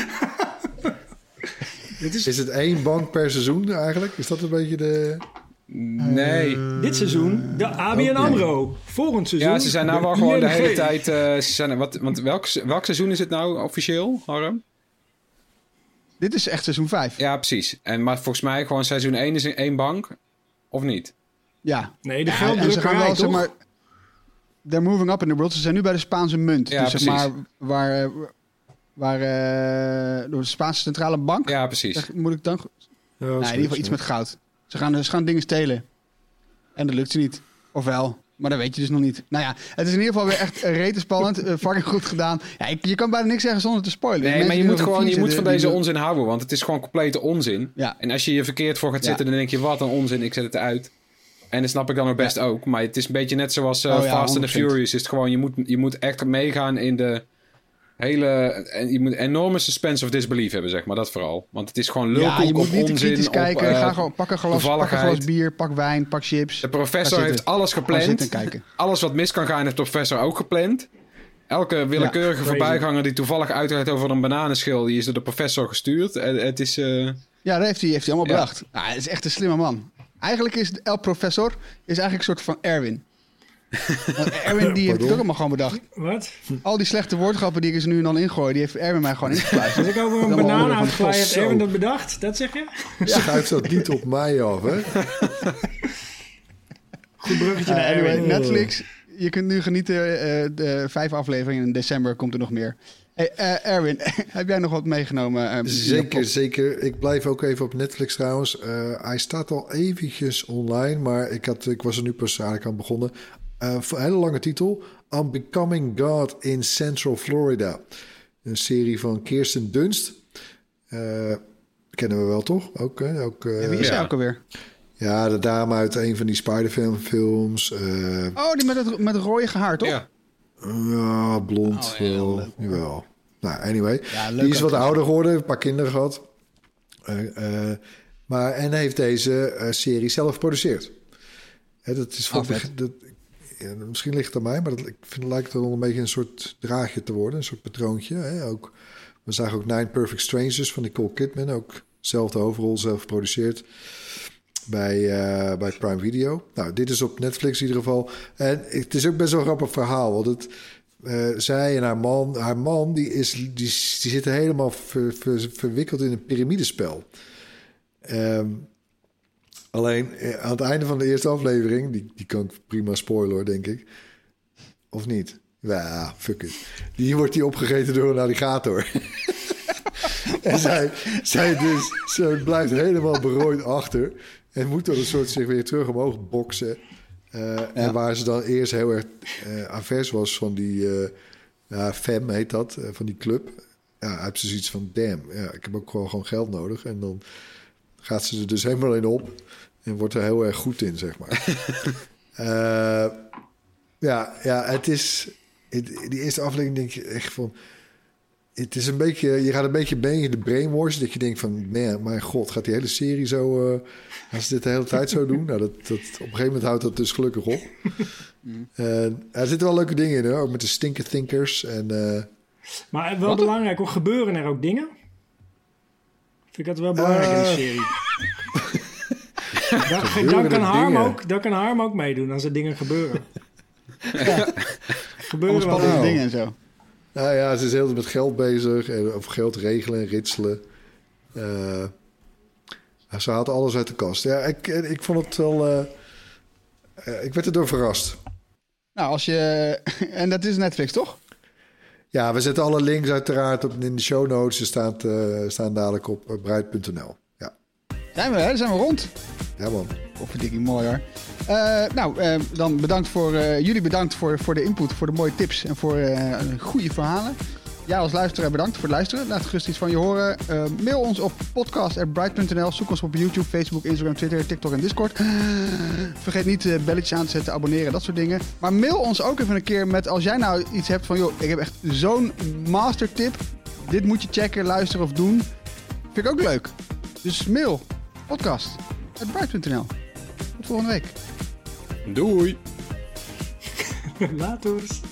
dit is Is het 1 bank per seizoen eigenlijk? Is dat een beetje de... Nee. dit seizoen de ABN AMRO. Volgend seizoen Ja, ze zijn nou wel gewoon de ING. hele tijd... want welk seizoen is het nou officieel, Harm? Dit is echt seizoen 5. Ja, precies. Maar volgens mij gewoon seizoen 1 is in 1 bank. Of niet? Ja. Nee, de Ja, en ze gaan gelddrukkerij, wel, toch? zeg maar, they're moving up in the world. Ze zijn nu bij de Spaanse munt. Ja, dus zeg maar, precies. waar door de Spaanse centrale bank. Ja, precies. Moet ik dan... Ja, Nee, in ieder geval iets met goud. Ze gaan dingen stelen. En dat lukt ze niet. Ofwel. Maar dat weet je dus nog niet. Nou ja, het is in ieder geval weer echt rete spannend. Fucking goed gedaan. Ja, je kan bijna niks zeggen zonder te spoilen. Nee, Mensen maar je die moet nog gewoon vier van zitten, deze die- onzin houden. Want het is gewoon complete onzin. Ja. En als je je verkeerd voor gaat zitten, dan denk je, wat een onzin. Ik zet het uit. En dat snap ik dan nog best ook. Maar het is een beetje net zoals Oh ja, Fast and the 100%. Furious. Is het gewoon, je moet echt meegaan in de hele... En je moet enorme suspense of disbelief hebben, zeg maar. Dat vooral. Want het is gewoon lulkoek Ja, je moet op niet te onzin. kritisch kijken. Ga gewoon, pak een glas bier, pak wijn, pak chips. De professor Ga heeft zitten. alles Gewoon zitten gepland. en kijken. Alles wat mis kan gaan, heeft de professor ook gepland. Elke willekeurige crazy. voorbijganger die toevallig uitgaat over een bananenschil, die is door de professor gestuurd. Het is... Ja, dat heeft hij allemaal Ja. bedacht. Ja, hij is echt een slimme man. Eigenlijk is El Professor eigenlijk een soort van Erwin. Want Erwin die heeft het ook allemaal gewoon bedacht. Wat? Al die slechte woordgrappen die ik er nu en dan ingooi, die heeft Erwin mij gewoon ingefluisterd. Als ik over een Allemaal banaan onderdeel van de uitglij, heeft post. Erwin dat bedacht? Dat zeg je? Schuift dat niet op mij af, hè? Goed bruggetje naar Anyway, Erwin. Netflix. Je kunt nu genieten. De 5 afleveringen in december komt er nog meer. Hey, Erwin, heb jij nog wat meegenomen? Zeker. Ik blijf ook even op Netflix trouwens. Hij staat al eventjes online, maar ik was er nu pas eigenlijk aan begonnen. Voor een hele lange titel. I'm Becoming God in Central Florida. Een serie van Kirsten Dunst. Kennen we wel, toch? Ook, Wie is hij ook alweer? Ja, de dame uit een van die Spider-Man-films. Die met het rode haar, toch? Ja. Ja, blond. Jawel. Nou, anyway. Ja, leuk die is wat actrice. ouder geworden, een paar kinderen gehad. En heeft deze serie zelf geproduceerd. Dat is misschien ligt het aan mij, maar ik vind het lijkt wel een beetje een soort draagje te worden. Een soort patroontje. Hè? Ook, we zagen ook 9 Perfect Strangers van Nicole Kidman. Ook zelfde hoofdrol, zelf geproduceerd. Bij Prime Video. Nou, dit is op Netflix in ieder geval. En het is ook best wel een grappig verhaal. Want zij en haar man die zitten helemaal verwikkeld in een piramidespel. Alleen aan het einde van de eerste aflevering, die kan ik prima spoilen hoor, denk ik. Of niet? Ja, fuck it. Die wordt opgegeten door een alligator. En zij blijft helemaal berooid achter. En moet dan een soort zich weer terug omhoog boksen. En waar ze dan eerst heel erg avers was van die... Fem heet dat, van die club. Ja, heeft ze zoiets van, damn, ja, ik heb ook gewoon geld nodig. En dan gaat ze er dus helemaal in op. En wordt er heel erg goed in, zeg maar. Het is... Die eerste aflevering denk je echt van... Het is een beetje... Je gaat een beetje mee in de brainwash. Dat je denkt van... Mijn god, gaat die hele serie zo... Als ze dit de hele tijd zo doen... Nou, op een gegeven moment houdt dat dus gelukkig op. Er zitten wel leuke dingen in, hoor. Ook met de stinker thinkers. Maar wel belangrijk, hoor. Gebeuren er ook dingen? Vind ik dat wel belangrijk in de serie. Dan kan Harm ook meedoen als er dingen gebeuren. Gebeuren wel spannende dingen en zo. Nou ja, ze is heel met geld bezig. Of geld regelen en ritselen. Ze haalt alles uit de kast. Ja, ik vond het wel... ik werd erdoor verrast. Nou, als je... En dat is Netflix, toch? Ja, we zetten alle links uiteraard in de show notes. Ze staan dadelijk op bruid.nl. Ja. Zijn we rond. Ja, man. Verdikking mooi hoor. Dan bedankt jullie bedankt voor de input, voor de mooie tips en voor goede verhalen. Jij als luisteraar bedankt voor het luisteren. Laat gerust iets van je horen. Mail ons op podcast@bright.nl. Zoek ons op YouTube, Facebook, Instagram, Twitter, TikTok en Discord. Vergeet niet belletjes aan te zetten, abonneren, dat soort dingen. Maar mail ons ook even een keer met als jij nou iets hebt van... joh, ik heb echt zo'n master tip. Dit moet je checken, luisteren of doen. Vind ik ook leuk. Dus mail podcast@bright.nl. Tot volgende week. Doei! Laters.